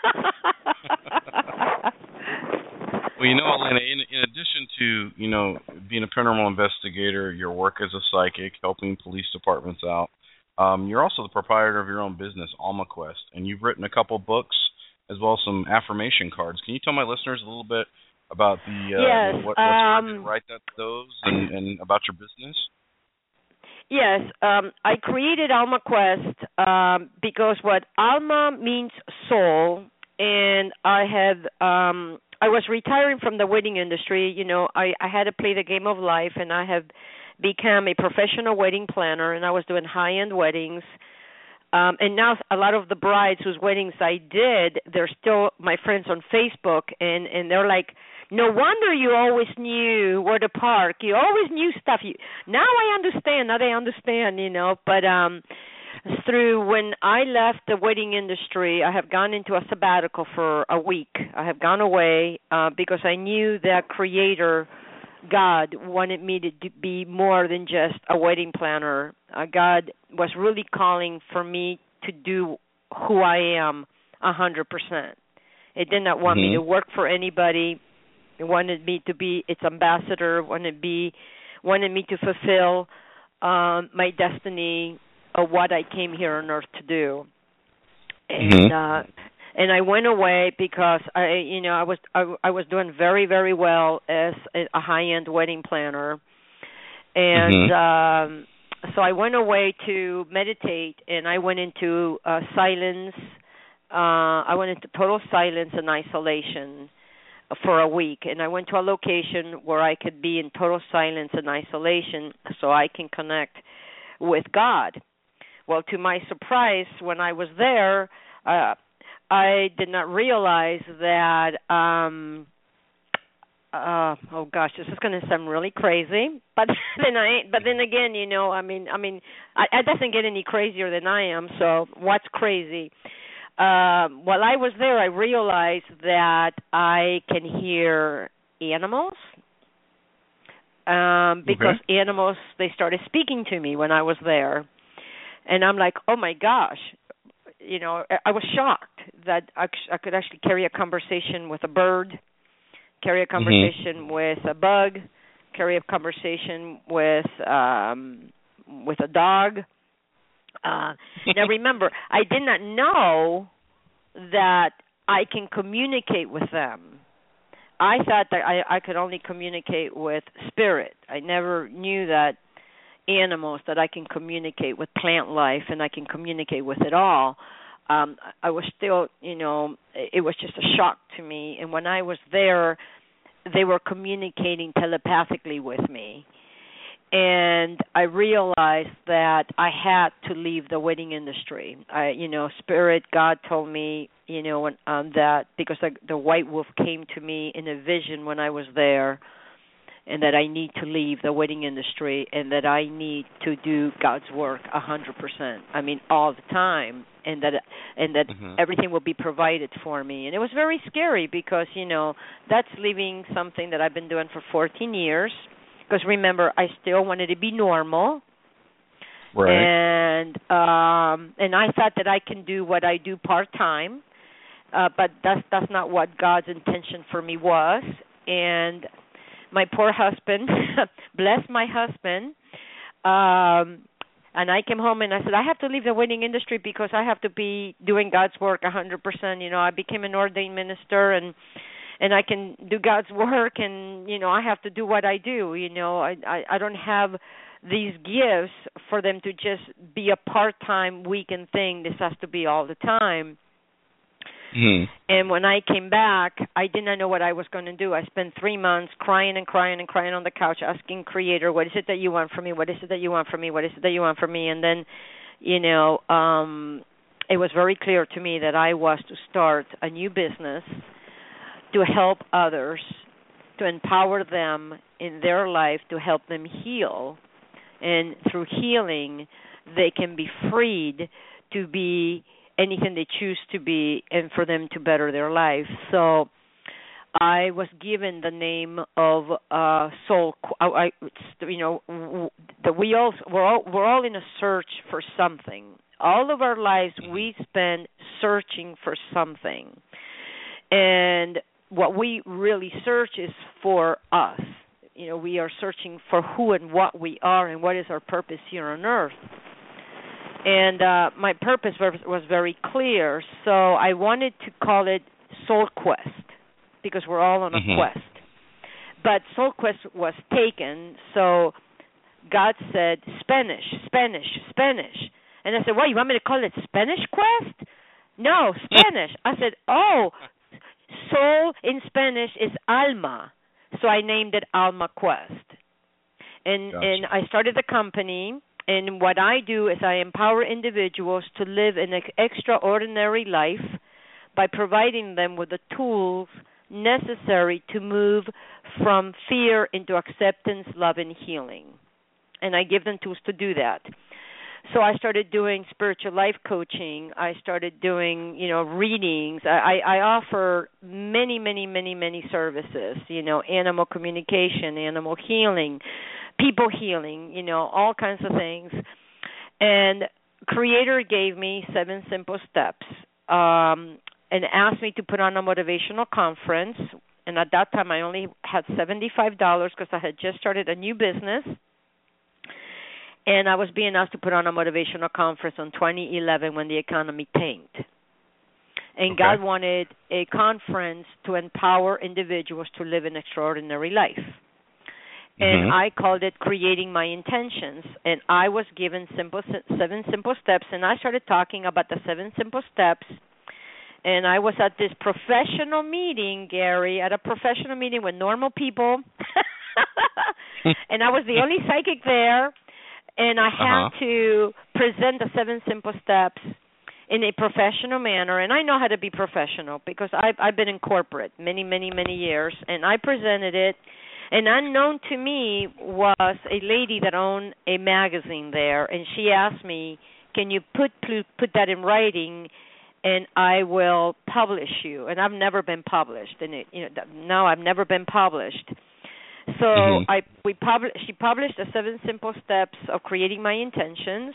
Well, you know, Elena, in, in addition to you know being a paranormal investigator, your work as a psychic, helping police departments out, um, you're also the proprietor of your own business, AlmaQuest, and you've written a couple books as well as some affirmation cards. Can you tell my listeners a little bit about the uh, yes, what, what's um, to write that those and, and about your business? Yes, um, I created AlmaQuest um, because what Alma means soul, and I had um, I was retiring from the wedding industry. You know, I, I had to play the game of life, and I have become a professional wedding planner, and I was doing high-end weddings. Um, and now a lot of the brides whose weddings I did, they're still my friends on Facebook, and, and they're like, no wonder you always knew where to park. You always knew stuff. You, now I understand. Now they understand, you know. But um, through when I left the wedding industry, I have gone into a sabbatical for a week. I have gone away uh, because I knew that Creator, God, wanted me to be more than just a wedding planner. Uh, God was really calling for me to do who I am a hundred percent. It did not want mm-hmm. me to work for anybody. It wanted me to be its ambassador. Wanted be wanted me to fulfill um, my destiny of what I came here on earth to do. And mm-hmm. uh, and I went away because I, you know, I was I, I was doing very very well as a high-end wedding planner, and mm-hmm. um, so I went away to meditate, and I went into uh, silence. Uh, I went into total silence and isolation. for a week, and I went to a location where I could be in total silence and isolation so I can connect with God. Well, to my surprise, when I was there, uh, I did not realize that, um, uh, oh gosh, this is going to sound really crazy, but then I, but then again, you know, I mean, I mean, I, it doesn't get any crazier than I am, so what's crazy? Um, while I was there, I realized that I can hear animals um, because okay. animals, they started speaking to me when I was there. And I'm like, oh, my gosh. You know, I was shocked that I, I could actually carry a conversation with a bird, carry a conversation mm-hmm. with a bug, carry a conversation with um, with a dog. Uh, now, remember, I did not know that I can communicate with them. I thought that I, I could only communicate with spirit. I never knew that animals, that I can communicate with plant life, and I can communicate with it all. Um, I was still, you know, it was just a shock to me. And when I was there, they were communicating telepathically with me. And I realized that I had to leave the wedding industry. I, you know, Spirit, God told me, you know, when, um, that because the, the white wolf came to me in a vision when I was there, and that I need to leave the wedding industry, and that I need to do God's work a hundred percent. I mean, all the time, and that and that mm-hmm. everything will be provided for me. And it was very scary because, you know, that's leaving something that I've been doing for fourteen years. Because remember, I still wanted to be normal, right? And um, and I thought that I can do what I do part time, uh, but that's that's not what God's intention for me was. And my poor husband, bless my husband, um, and I came home and I said, I have to leave the wedding industry because I have to be doing God's work a hundred percent. You know, I became an ordained minister, and. And I can do God's work, and, you know, I have to do what I do. You know, I, I, I don't have these gifts for them to just be a part-time weekend thing. This has to be all the time. Mm-hmm. And when I came back, I did not know what I was going to do. I spent three months crying and crying and crying on the couch, asking Creator, what is it that you want from me? What is it that you want from me? What is it that you want from me? And then, you know, um, it was very clear to me that I was to start a new business to help others, to empower them in their life, to help them heal. And through healing, they can be freed to be anything they choose to be, and for them to better their life. So I was given the name of uh, Soul. I, you know, that we all we're all we're all in a search for something. All of our lives we spend searching for something, and what we really search is for us. You know, we are searching for who and what we are and what is our purpose here on earth. And uh, my purpose was, was very clear, so I wanted to call it Soul Quest, because we're all on a mm-hmm. quest. But Soul Quest was taken, so God said, Spanish, Spanish, Spanish. And I said, what, you want me to call it Spanish Quest? No, Spanish. I said, oh, soul in Spanish is alma, so I named it Alma Quest. And gotcha. And I started the company, and what I do is I empower individuals to live an extraordinary life by providing them with the tools necessary to move from fear into acceptance, love, and healing. And I give them tools to do that. So I started doing spiritual life coaching. I started doing, you know, readings. I, I offer many, many, many, many services, you know, animal communication, animal healing, people healing, you know, all kinds of things. And Creator gave me seven simple steps um, and asked me to put on a motivational conference. And at that time, I only had seventy-five dollars because I had just started a new business. And I was being asked to put on a motivational conference in twenty eleven when the economy tanked. And okay. God wanted a conference to empower individuals to live an extraordinary life. And mm-hmm. I called it Creating My Intentions. And I was given simple seven simple steps, and I started talking about the seven simple steps. and I was at this professional meeting, Gary, at a professional meeting with normal people, and I was the only psychic there, and I had uh-huh. to present the seven simple steps in a professional manner, and I know how to be professional because I've, I've been in corporate many, many, many years, and I presented it, and unknown to me was a lady that owned a magazine there, and she asked me, can you put put that in writing, and I will publish you. And I've never been published, and it, you know, no, I've never been published. So mm-hmm. I we publi- she published the seven simple steps of creating my intentions,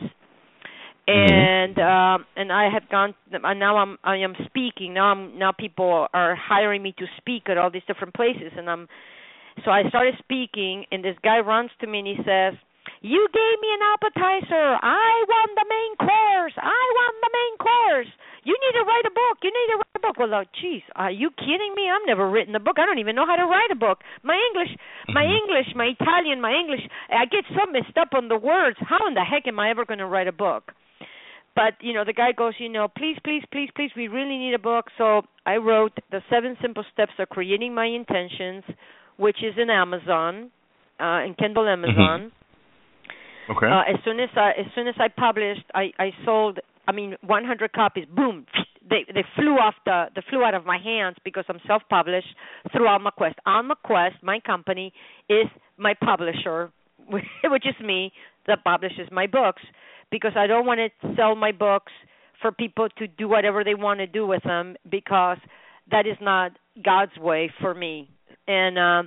and mm-hmm. um, and I have gone. Now I'm I am speaking. Now I'm now people are hiring me to speak at all these different places, and I'm. So I started speaking, and this guy runs to me and he says, "You gave me an appetizer. I won the main course. I won the main course. You need to write a book. You need to write a book." Well, like, geez, are you kidding me? I've never written a book. I don't even know how to write a book. My English, my mm-hmm. English, my Italian, my English, I get so messed up on the words. How in the heck am I ever going to write a book? But, you know, the guy goes, you know, please, please, please, please, we really need a book. So I wrote The Seven Simple Steps of Creating My Intentions, which is in Amazon, uh, in Kindle Amazon. Mm-hmm. Okay. Uh, as soon as I, as soon as I published, I, I sold, I mean, one hundred copies. Boom! They they flew off the, they flew out of my hands because I'm self-published through AlmaQuest. AlmaQuest, my company, is my publisher, which is me, that publishes my books, because I don't want to sell my books for people to do whatever they want to do with them, because that is not God's way for me. And um,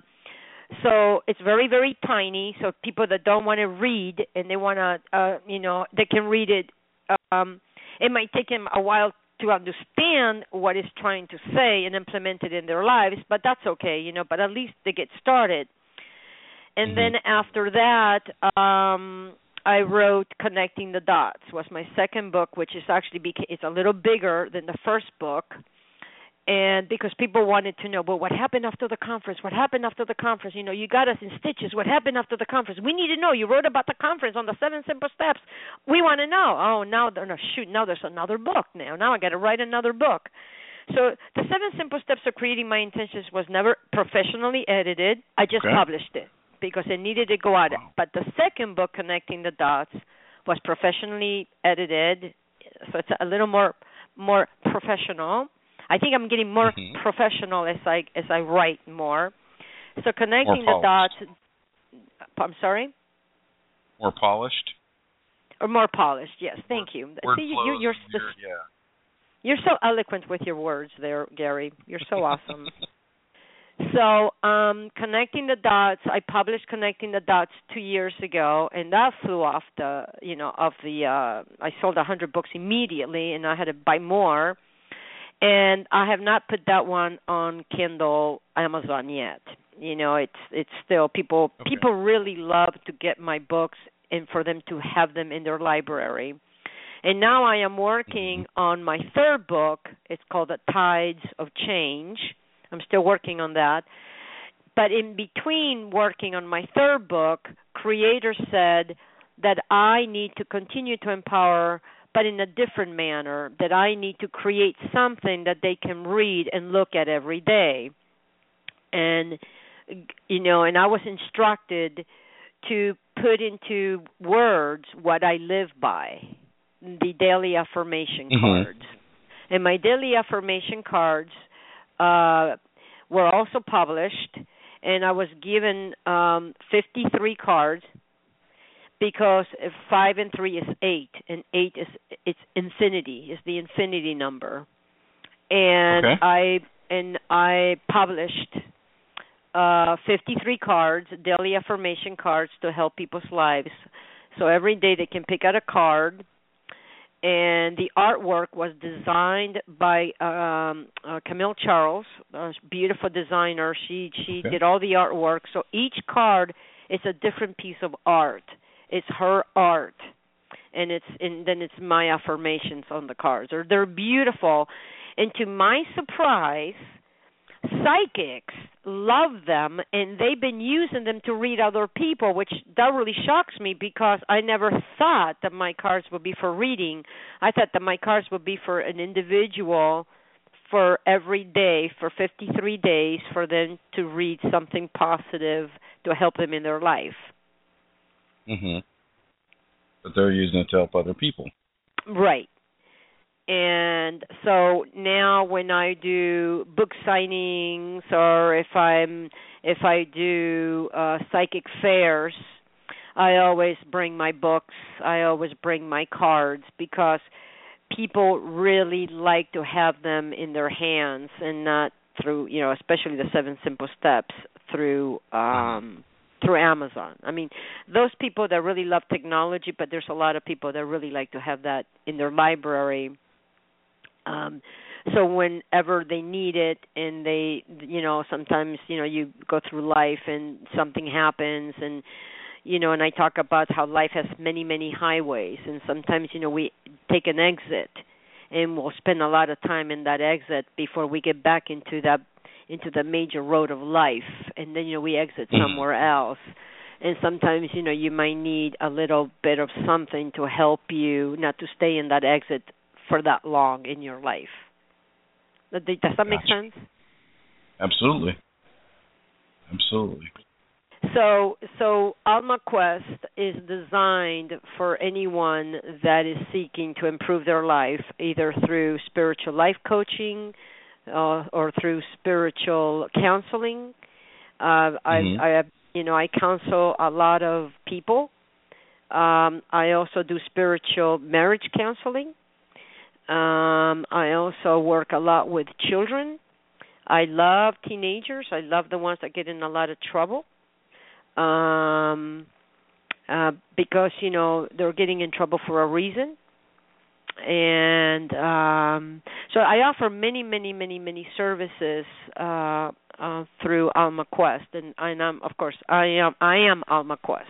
so it's very, very tiny. So people that don't want to read and they want to, uh, you know, they can read it. Um, it might take them a while to understand what it's trying to say and implement it in their lives, but that's okay, you know. But at least they get started. And mm-hmm. then after that, um, I wrote Connecting the Dots. Was my second book, which is actually beca- it's a little bigger than the first book. And because people wanted to know, well, what happened after the conference? What happened after the conference? You know, you got us in stitches. What happened after the conference? We need to know. You wrote about the conference on the seven simple steps. We want to know. Oh, now, no, shoot, now there's another book now. Now I got to write another book. So the seven simple steps of creating my intentions was never professionally edited. I just okay. published it because it needed to go out. Wow. But the second book, Connecting the Dots, was professionally edited. So it's a little more more professional. I think I'm getting more mm-hmm. professional as I as I write more. So Connecting the Dots. I'm sorry. More polished. Or more polished. Yes, thank word, you. Word See, you, you're you're, you're yeah. You're so eloquent with your words, there, Gary. You're so awesome. So, um, Connecting the Dots. I published Connecting the Dots two years ago, and that flew off the, you know, of the. Uh, I sold a hundred books immediately, and I had to buy more. And I have not put that one on Kindle, Amazon yet. You know, it's it's still people okay. people really love to get my books and for them to have them in their library. And now I am working mm-hmm. on my third book. It's called The Tides of Change. I'm still working on that. But in between working on my third book, Creator said that I need to continue to empower, but in a different manner, that I need to create something that they can read and look at every day. And, you know, and I was instructed to put into words what I live by, the daily affirmation mm-hmm. cards. And my daily affirmation cards uh, were also published, and I was given um, fifty-three cards, because five and three is eight, and eight is it's infinity, is the infinity number. And okay. I and I published uh, fifty-three cards, daily affirmation cards, to help people's lives. So every day they can pick out a card, and the artwork was designed by um, uh, Camille Charles, a beautiful designer. She she okay. did all the artwork. So each card is a different piece of art. It's her art, and it's and then it's my affirmations on the cards. They're, they're beautiful, and to my surprise, psychics love them, and they've been using them to read other people, which that really shocks me, because I never thought that my cards would be for reading. I thought that my cards would be for an individual for every day for fifty-three days for them to read something positive to help them in their life. Mhm. But they're using it to help other people. Right. And so now when I do book signings or if I'm if I do uh psychic fairs, I always bring my books, I always bring my cards because people really like to have them in their hands and not through, you know, especially the seven simple steps through um through Amazon. I mean, those people that really love technology, but there's a lot of people that really like to have that in their library. Um, so whenever they need it and they, you know, sometimes, you know, you go through life and something happens and, you know, and I talk about how life has many, many highways and sometimes, you know, we take an exit and we'll spend a lot of time in that exit before we get back into that, into the major road of life. And then, you know, we exit somewhere else. And sometimes, you know, you might need a little bit of something to help you not to stay in that exit for that long in your life. Does that make Gotcha. sense? Absolutely. Absolutely. So, so Alma Quest is designed for anyone that is seeking to improve their life, either through spiritual life coaching uh, or through spiritual counseling. Uh, Mm-hmm. I, I, you know, I counsel a lot of people. Um, I also do spiritual marriage counseling. Um, I also work a lot with children. I love teenagers. I love the ones that get in a lot of trouble um, uh, because, you know, they're getting in trouble for a reason. And um, so I offer many, many, many, many services uh, uh, through Alma Quest. And, and I'm, of course, I am I am Alma Quest.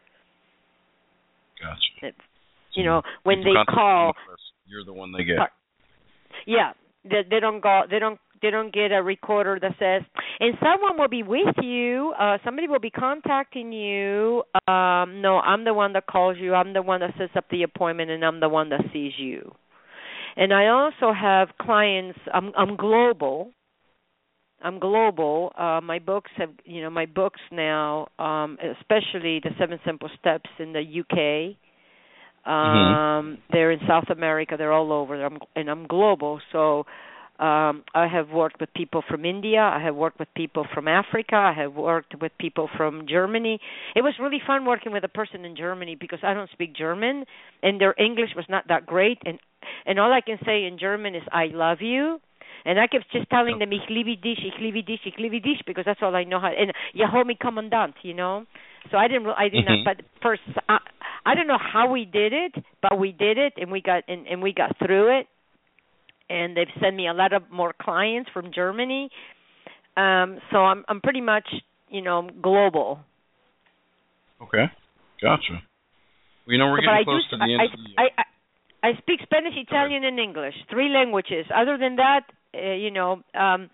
Gotcha. It, you know, when they People call... You're the one they get. Yeah, they, they don't go. They don't. They don't get a recorder that says, "And someone will be with you. Uh, somebody will be contacting you." Um, no, I'm the one that calls you. I'm the one that sets up the appointment, and I'm the one that sees you. And I also have clients. I'm, I'm global. I'm global. Uh, my books have, you know, my books now, um, especially the Seven Simple Steps in the U K. Um, mm-hmm. They're in South America. They're all over. I'm, and I'm global. So um, I have worked with people from India. I have worked with people from Africa. I have worked with people from Germany. It was really fun working with a person in Germany because I don't speak German, and their English was not that great. And and all I can say in German is "I love you." And I kept just telling them, "Ich liebe dich, ich liebe dich, ich liebe dich," because that's all I know how. And "Yahomi Commandant," you know. So I didn't, I didn't. Mm-hmm. But first, I, I don't know how we did it, but we did it, and we got, and, and we got through it. And they've sent me a lot of more clients from Germany. Um, so I'm, I'm pretty much, you know, global. Okay, gotcha. Well, you know, we're so, getting close do, to the I, end. I, of the I, I, I speak Spanish, Italian, and English, three languages. Other than that, uh, you know, um,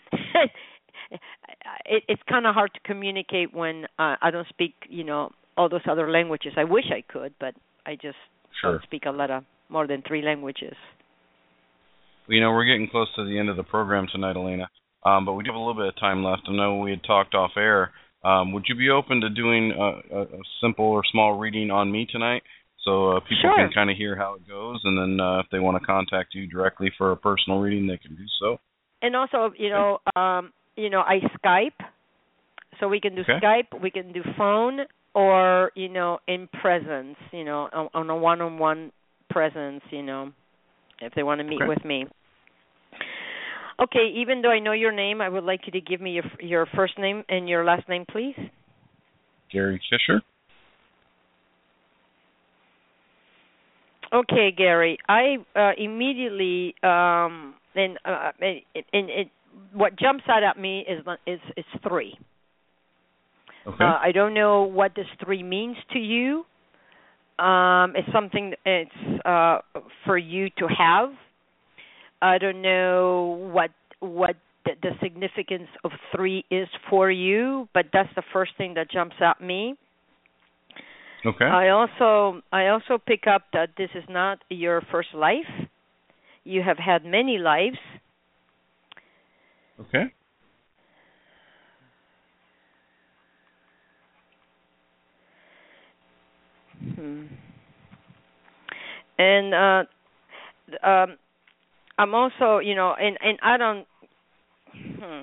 it, it's kind of hard to communicate when uh, I don't speak, you know, all those other languages. I wish I could, but I just sure. don't speak a lot of more than three languages. Well, you know, we're getting close to the end of the program tonight, Elena, um, but we do have a little bit of time left. I know we had talked off air. Um, would you be open to doing a, a, a simple or small reading on me tonight so uh, people sure. can kind of hear how it goes, and then uh, if they want to contact you directly for a personal reading, they can do so? And also, you know, um, you know, I Skype, so we can do okay. Skype, we can do phone, or, you know, in presence, you know, on, on a one-on-one presence, you know, if they want to meet okay. with me. Okay, even though I know your name, I would like you to give me your your first name and your last name, please. Gary Fisher. Okay, Gary. I uh, immediately um, and uh, and, and it what jumps out at me is is is three. Okay. Uh, I don't know what this three means to you. Um, it's something it's uh, for you to have. I don't know what what the, the significance of three is for you, but that's the first thing that jumps at me. Okay. I also I also pick up that this is not your first life. You have had many lives, Okay. Hmm. And uh, um, I'm also, you know, and and I don't. Hmm.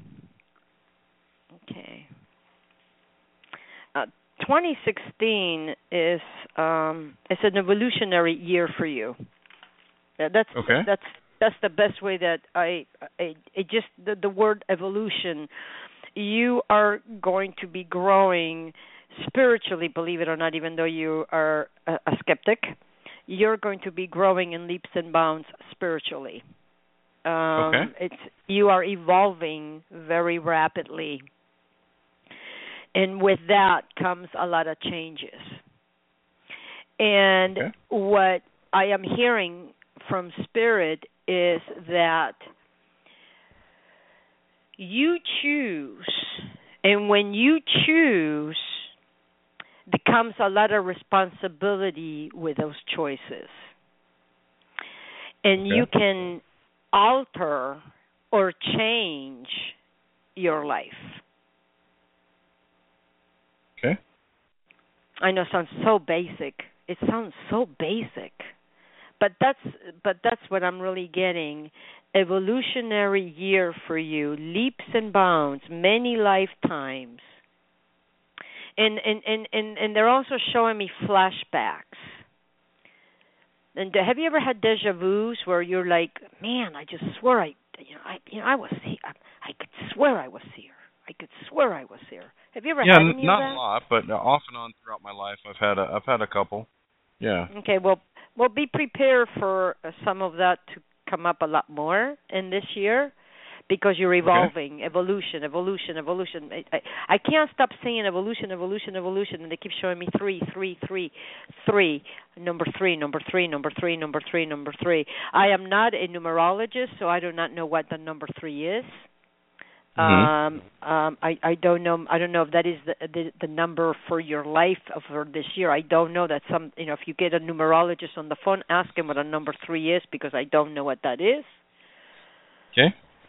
Okay. Uh, twenty sixteen is um, it's an evolutionary year for you. Uh, That's Okay. that's that's the best way that I, I it just the, the word evolution. You are going to be growing spiritually, believe it or not, even though you are a, a skeptic. You're going to be growing in leaps and bounds spiritually. Okay. Um, it's you are evolving very rapidly, and with that comes a lot of changes. And Okay. what I am hearing from Spirit is that you choose, and when you choose, becomes a lot of responsibility with those choices. And Okay. you can alter or change your life. Okay. I know it sounds so basic. It sounds so basic. But that's but that's what I'm really getting. Evolutionary year for you, leaps and bounds, many lifetimes. And and, and, and, and they're also showing me flashbacks. And have you ever had deja vus where you're like, man, I just swear I, you know, I, you know, I was here. I, I could swear I was here. I could swear I was here. Have you ever Yeah, had n- any of not that? a lot, but off and on throughout my life, I've had a, I've had a couple. Yeah. Okay, well, well, be prepared for uh, some of that to come up a lot more in this year, because you're evolving, okay. evolution, evolution, evolution. I, I I can't stop saying evolution, evolution, evolution, and they keep showing me three, three, three, three, number three, number three, number three, number three, number three. I am not a numerologist, so I do not know what the number three is. Mm-hmm. Um, um, I, I don't know. I don't know if that is the, the the number for your life for this year. I don't know that some. You know, if you get a numerologist on the phone, ask him what a number three is, because I don't know what that is. Okay.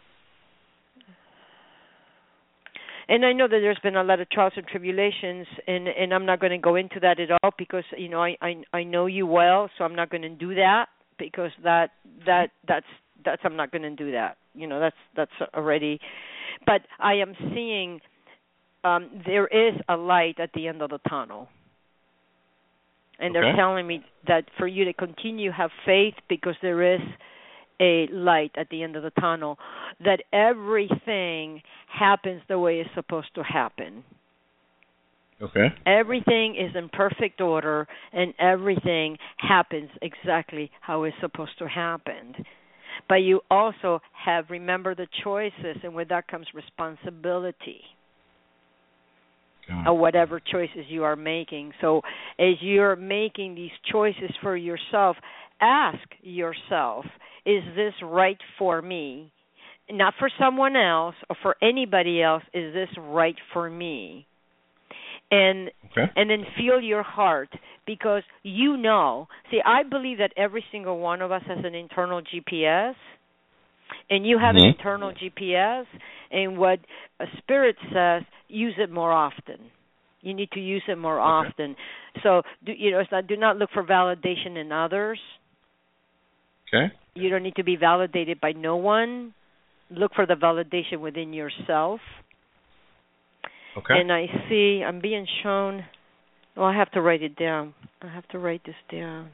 And I know that there's been a lot of trials and tribulations, and and I'm not going to go into that at all, because you know I I, I know you well, so I'm not going to do that, because that that that's that's I'm not going to do that. You know, that's that's already. But I am seeing um, there is a light at the end of the tunnel. And Okay. they're telling me that for you to continue have faith, because there is a light at the end of the tunnel, that everything happens the way it's supposed to happen. Okay. Everything is in perfect order, and everything happens exactly how it's supposed to happen. But you also have, remember, the choices, and with that comes responsibility of whatever choices you are making. So as you're making these choices for yourself, ask yourself, is this right for me? Not for someone else or for anybody else, is this right for me? And okay. and then feel your heart, because you know. See, I believe that every single one of us has an internal G P S, and you have mm-hmm. an internal G P S, and what a spirit says, use it more often. You need to use it more okay. often. So, do, you know, it's not, do not look for validation in others. Okay. You don't need to be validated by no one. Look for the validation within yourself. Okay. And I see, I'm being shown, well, I have to write it down. I have to write this down.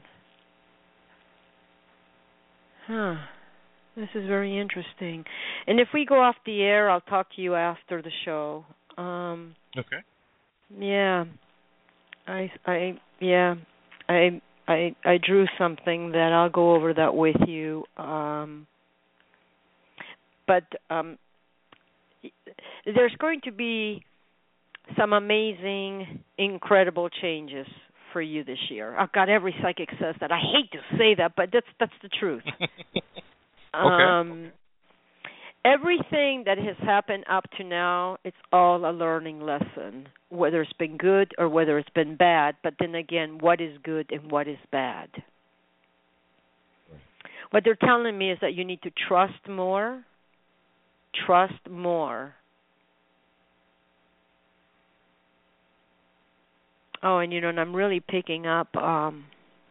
Huh. This is very interesting. And if we go off the air, I'll talk to you after the show. Um, okay. Yeah. I, I, yeah. I, I, I drew something that I'll go over that with you. Um, but um, there's going to be some amazing, incredible changes for you this year. Oh God, every psychic says that. I hate to say that, but that's that's the truth. okay. Um, everything that has happened up to now, it's all a learning lesson, whether it's been good or whether it's been bad. But then again, what is good and what is bad? What they're telling me is that you need to trust more. trust more. Oh, and you know, and I'm really picking up. Um,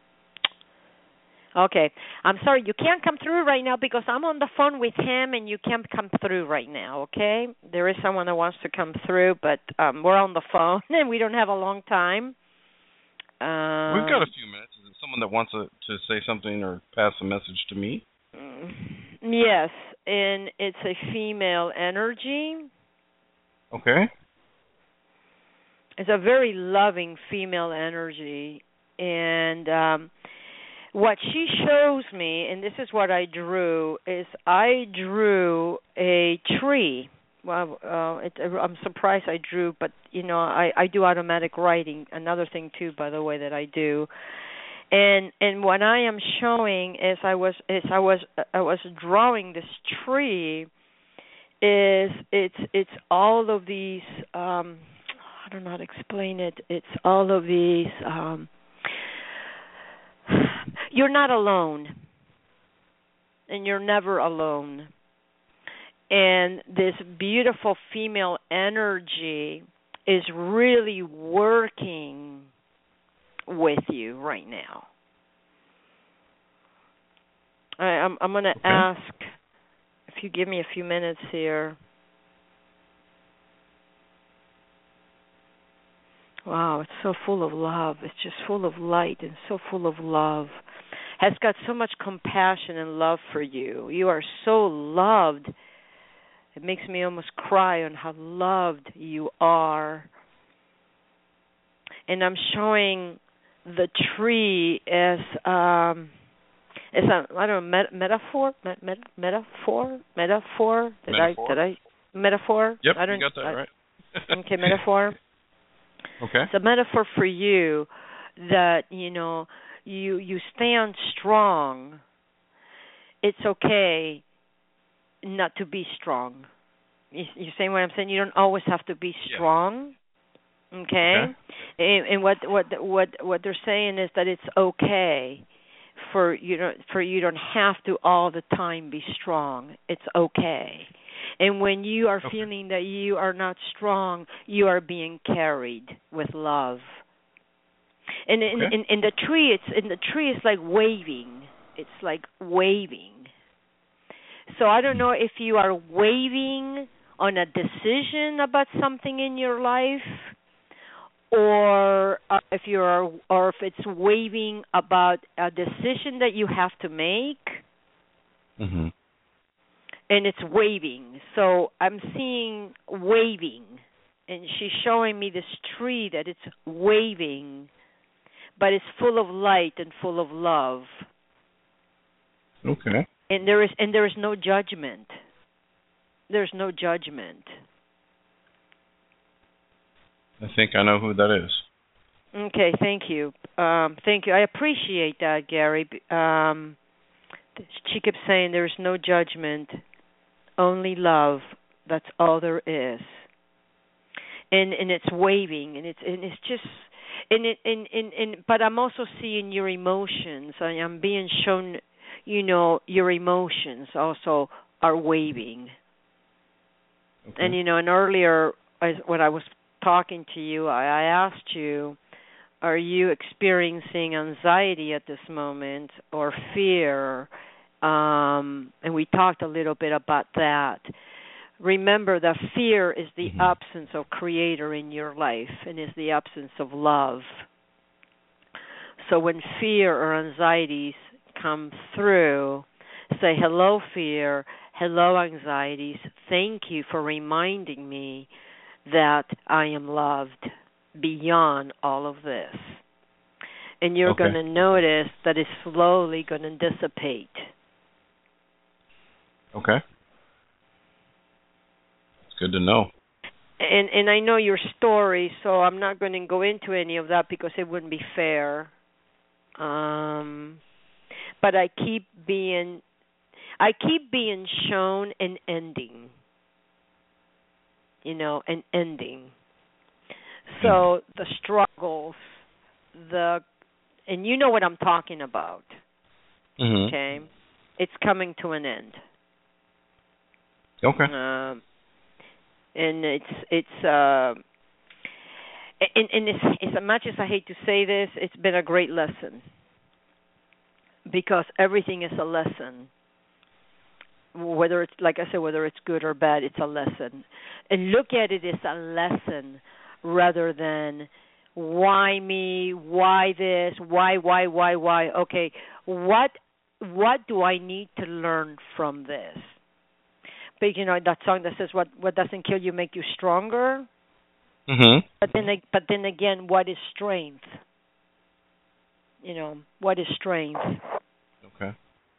okay, I'm sorry, you can't come through right now because I'm on the phone with him, and you can't come through right now. Okay, there is someone that wants to come through, but um, we're on the phone and we don't have a long time. Um, We've got a few minutes. Is it someone that wants to, to say something or pass a message to me? Yes, and it's a female energy. Okay. It's a very loving female energy, and um, what she shows me, and this is what I drew, is I drew a tree. Well, uh, it, I'm surprised I drew, but you know, I, I do automatic writing. Another thing too, by the way, that I do, and and what I am showing is I was is I was I was drawing this tree. Is it's it's all of these. Um, I don't know how to explain it. It's all of these. Um, you're not alone, and you're never alone. And this beautiful female energy is really working with you right now. I, I'm, I'm going to okay. ask if you give me a few minutes here. Wow, it's so full of love. It's just full of light and so full of love. Has got so much compassion and love for you. You are so loved. It makes me almost cry on how loved you are. And I'm showing the tree as um as a I don't know met, metaphor met, met, metaphor metaphor did metaphor? I did I metaphor Yep, I don't, you got that I, right. Okay, metaphor. Okay. It's a metaphor for you that, you know, you you stand strong. It's okay not to be strong. You, you saying what I'm saying? You don't always have to be strong. Yeah. Okay? Okay. And, and what what what what they're saying is that it's okay for you know for you don't have to all the time be strong. It's okay. And when you are okay. feeling that you are not strong, you are being carried with love. And in, okay. in, in the tree, it's in the tree, it's like waving. It's like waving. So I don't know if you are waving on a decision about something in your life, or uh, if you are, or if it's waving about a decision that you have to make. Mm-hmm. And it's waving. So I'm seeing waving. And she's showing me this tree that it's waving, but it's full of light and full of love. Okay. And there is and there is no judgment. There's no judgment. I think I know who that is. Okay, thank you. Um, thank you. I appreciate that, Gary. Um, she kept saying there's no judgment. Only love. That's all there is. And and it's waving, and it's and it's just, and it and and, and but I'm also seeing your emotions. I am being shown, you know, your emotions also are waving. Okay. And you know, and earlier as, when I was talking to you, I, I asked you, are you experiencing anxiety at this moment or fear? Um, and we talked a little bit about that. Remember that fear is the mm-hmm. absence of creator in your life and is the absence of love. So when fear or anxieties come through, say, hello, fear, hello, anxieties. Thank you for reminding me that I am loved beyond all of this. And you're okay. going to notice that it's slowly going to dissipate. Okay. It's good to know. And and I know your story, so I'm not going to go into any of that because it wouldn't be fair. Um, but I keep being, I keep being shown an ending. You know, an ending. So mm. the struggles, the, and you know what I'm talking about. Mm-hmm. Okay, it's coming to an end. Okay. Um, and it's it's uh, and, and it's, it's as much as I hate to say this, it's been a great lesson because everything is a lesson. Whether it's, like I said, whether it's good or bad, it's a lesson. And look at it as a lesson rather than why me, why this, why, why, why, why. Okay, what what do I need to learn from this? But you know that song that says, "What what doesn't kill you make you stronger." Mhm. But then, but then again, what is strength? You know, what is strength? Okay.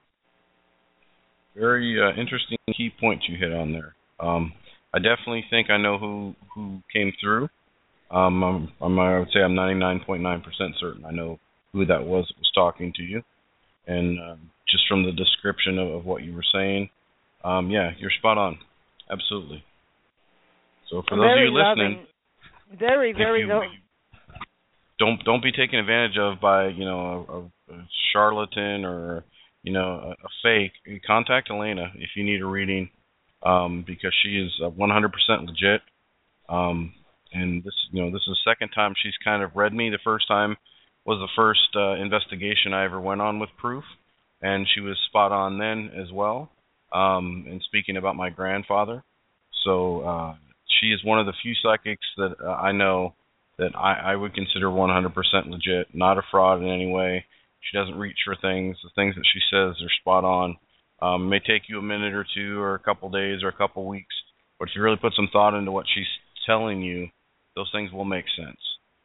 Very uh, interesting key points you hit on there. Um, I definitely think I know who who came through. Um, I'm, I'm, I would say I'm ninety-nine point nine percent certain I know who that was that was talking to you. And uh, just from the description of, of what you were saying, um, yeah, you're spot on. Absolutely. So for those Very of you listening, loving. very, very you, loving. don't don't be taken advantage of by you know a, a charlatan or you know a, a fake. Contact Elena if you need a reading, um, because she is uh, one hundred percent legit. Um, and this you know this is the second time she's kind of read me. The first time was the first uh, investigation I ever went on with proof, and she was spot on then as well. Um, and speaking about my grandfather, so uh, she is one of the few psychics that uh, I know that I, I would consider one hundred percent legit, not a fraud in any way. She doesn't reach for things. The things that she says are spot on. Um, it may take you a minute or two or a couple days or a couple weeks, but if you really put some thought into what she's telling you, those things will make sense.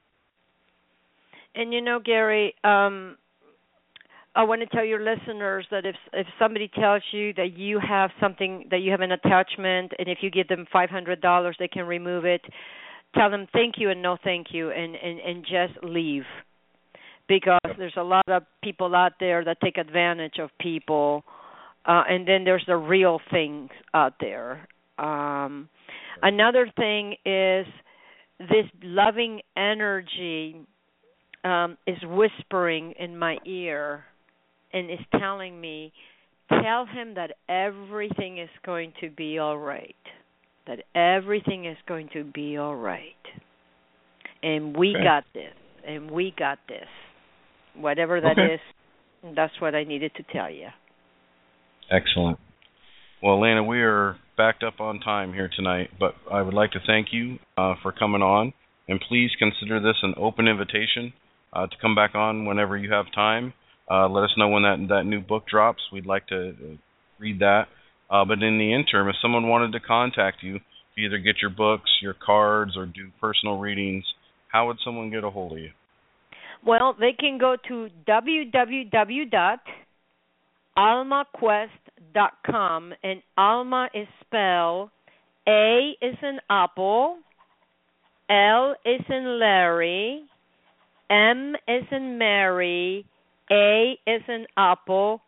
And you know, Gary, um, I want to tell your listeners that if if somebody tells you that you have something, that you have an attachment, and if you give them five hundred dollars, they can remove it, tell them thank you and no thank you, and, and, and just leave. Because Yep. there's a lot of people out there that take advantage of people, uh, and then there's the real things out there. Um, another thing is this loving energy um, is whispering in my ear and is telling me, tell him that everything is going to be all right. That everything is going to be all right. And we Okay. got this. And we got this. Whatever that Okay. is, that's what I needed to tell you. Excellent. Well, Lana, we are backed up on time here tonight, but I would like to thank you uh, for coming on, and please consider this an open invitation uh, to come back on whenever you have time. Uh, let us know when that that new book drops. We'd like to uh, read that. Uh, but in the interim, if someone wanted to contact you, to either get your books, your cards, or do personal readings, how would someone get a hold of you? Well, they can go to w w w dot alma quest dot com, and Alma is spelled A is in apple, L is in Larry, M is in Mary, A is in apple,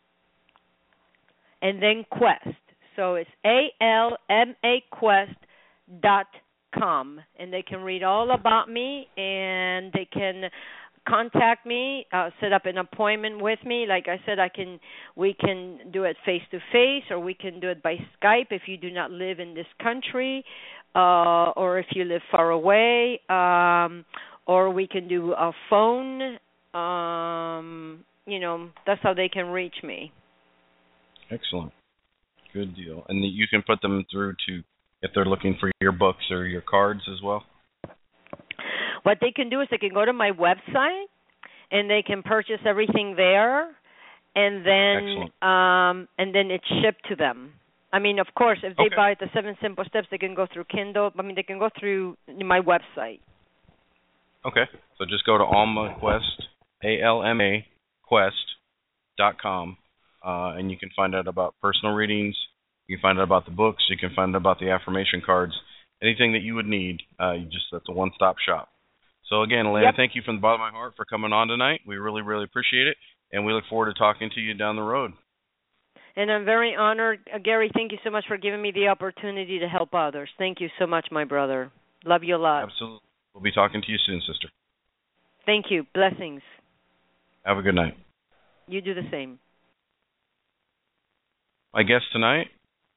and then Quest. So it's A L M A Quest dot com, and they can read all about me, and they can contact me, uh, set up an appointment with me. Like I said, I can we can do it face to face, or we can do it by Skype if you do not live in this country, uh, or if you live far away, um, or we can do a phone. Um, you know, that's how they can reach me. Excellent. Good deal. And you can put them through to, if they're looking for your books or your cards as well? What they can do is they can go to my website, and they can purchase everything there, and then um, and then it's shipped to them. I mean, of course, if they Okay. buy the Seven Simple Steps, they can go through Kindle. I mean, they can go through my website. Okay. So just go to Alma Quest, A L M A Quest dot com, uh, and you can find out about personal readings. You can find out about the books. You can find out about the affirmation cards. Anything that you would need, uh, you just that's a one-stop shop. So again, Elena, Yep. thank you from the bottom of my heart for coming on tonight. We really, really appreciate it, and we look forward to talking to you down the road. And I'm very honored. Uh, Gary, thank you so much for giving me the opportunity to help others. Thank you so much, my brother. Love you a lot. Absolutely. We'll be talking to you soon, sister. Thank you. Blessings. Have a good night. You do the same. My guest tonight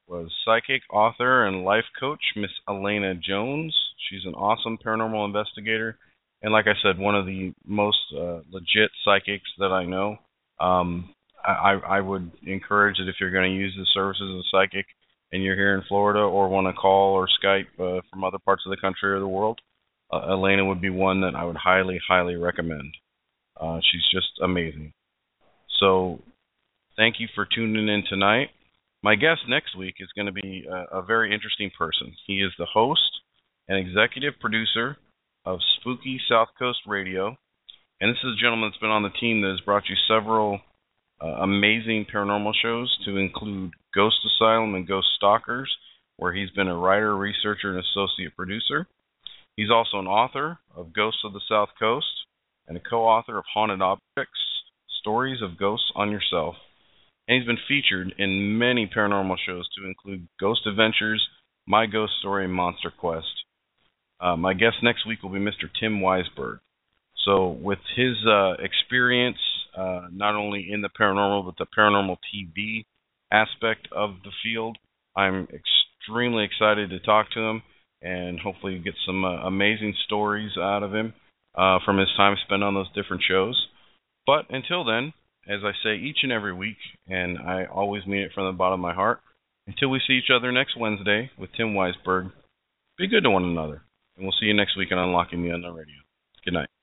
was psychic, author, and life coach, Miss Elena Jones. She's an awesome paranormal investigator, and like I said, one of the most uh, legit psychics that I know. Um, I, I would encourage that if you're going to use the services of a psychic and you're here in Florida or want to call or Skype uh, from other parts of the country or the world, uh, Elena would be one that I would highly, highly recommend. Uh, she's just amazing. So thank you for tuning in tonight. My guest next week is going to be a, a very interesting person. He is the host and executive producer of Spooky South Coast Radio, and this is a gentleman that's been on the team that has brought you several uh, amazing paranormal shows, to include Ghost Asylum and Ghost Stalkers, where he's been a writer, researcher, and associate producer. He's also an author of Ghosts of the South Coast and a co-author of Haunted Objects, Stories of Ghosts on Yourself. And he's been featured in many paranormal shows, to include Ghost Adventures, My Ghost Story, and Monster Quest. Uh, my guest next week will be Mister Tim Weisberg. So with his uh, experience, uh, not only in the paranormal, but the paranormal T V aspect of the field, I'm extremely excited to talk to him and hopefully get some uh, amazing stories out of him uh, from his time spent on those different shows. But until then, as I say each and every week, and I always mean it from the bottom of my heart, until we see each other next Wednesday with Tim Weisberg, be good to one another. And we'll see you next week on Unlocking the Unknown Radio. Good night.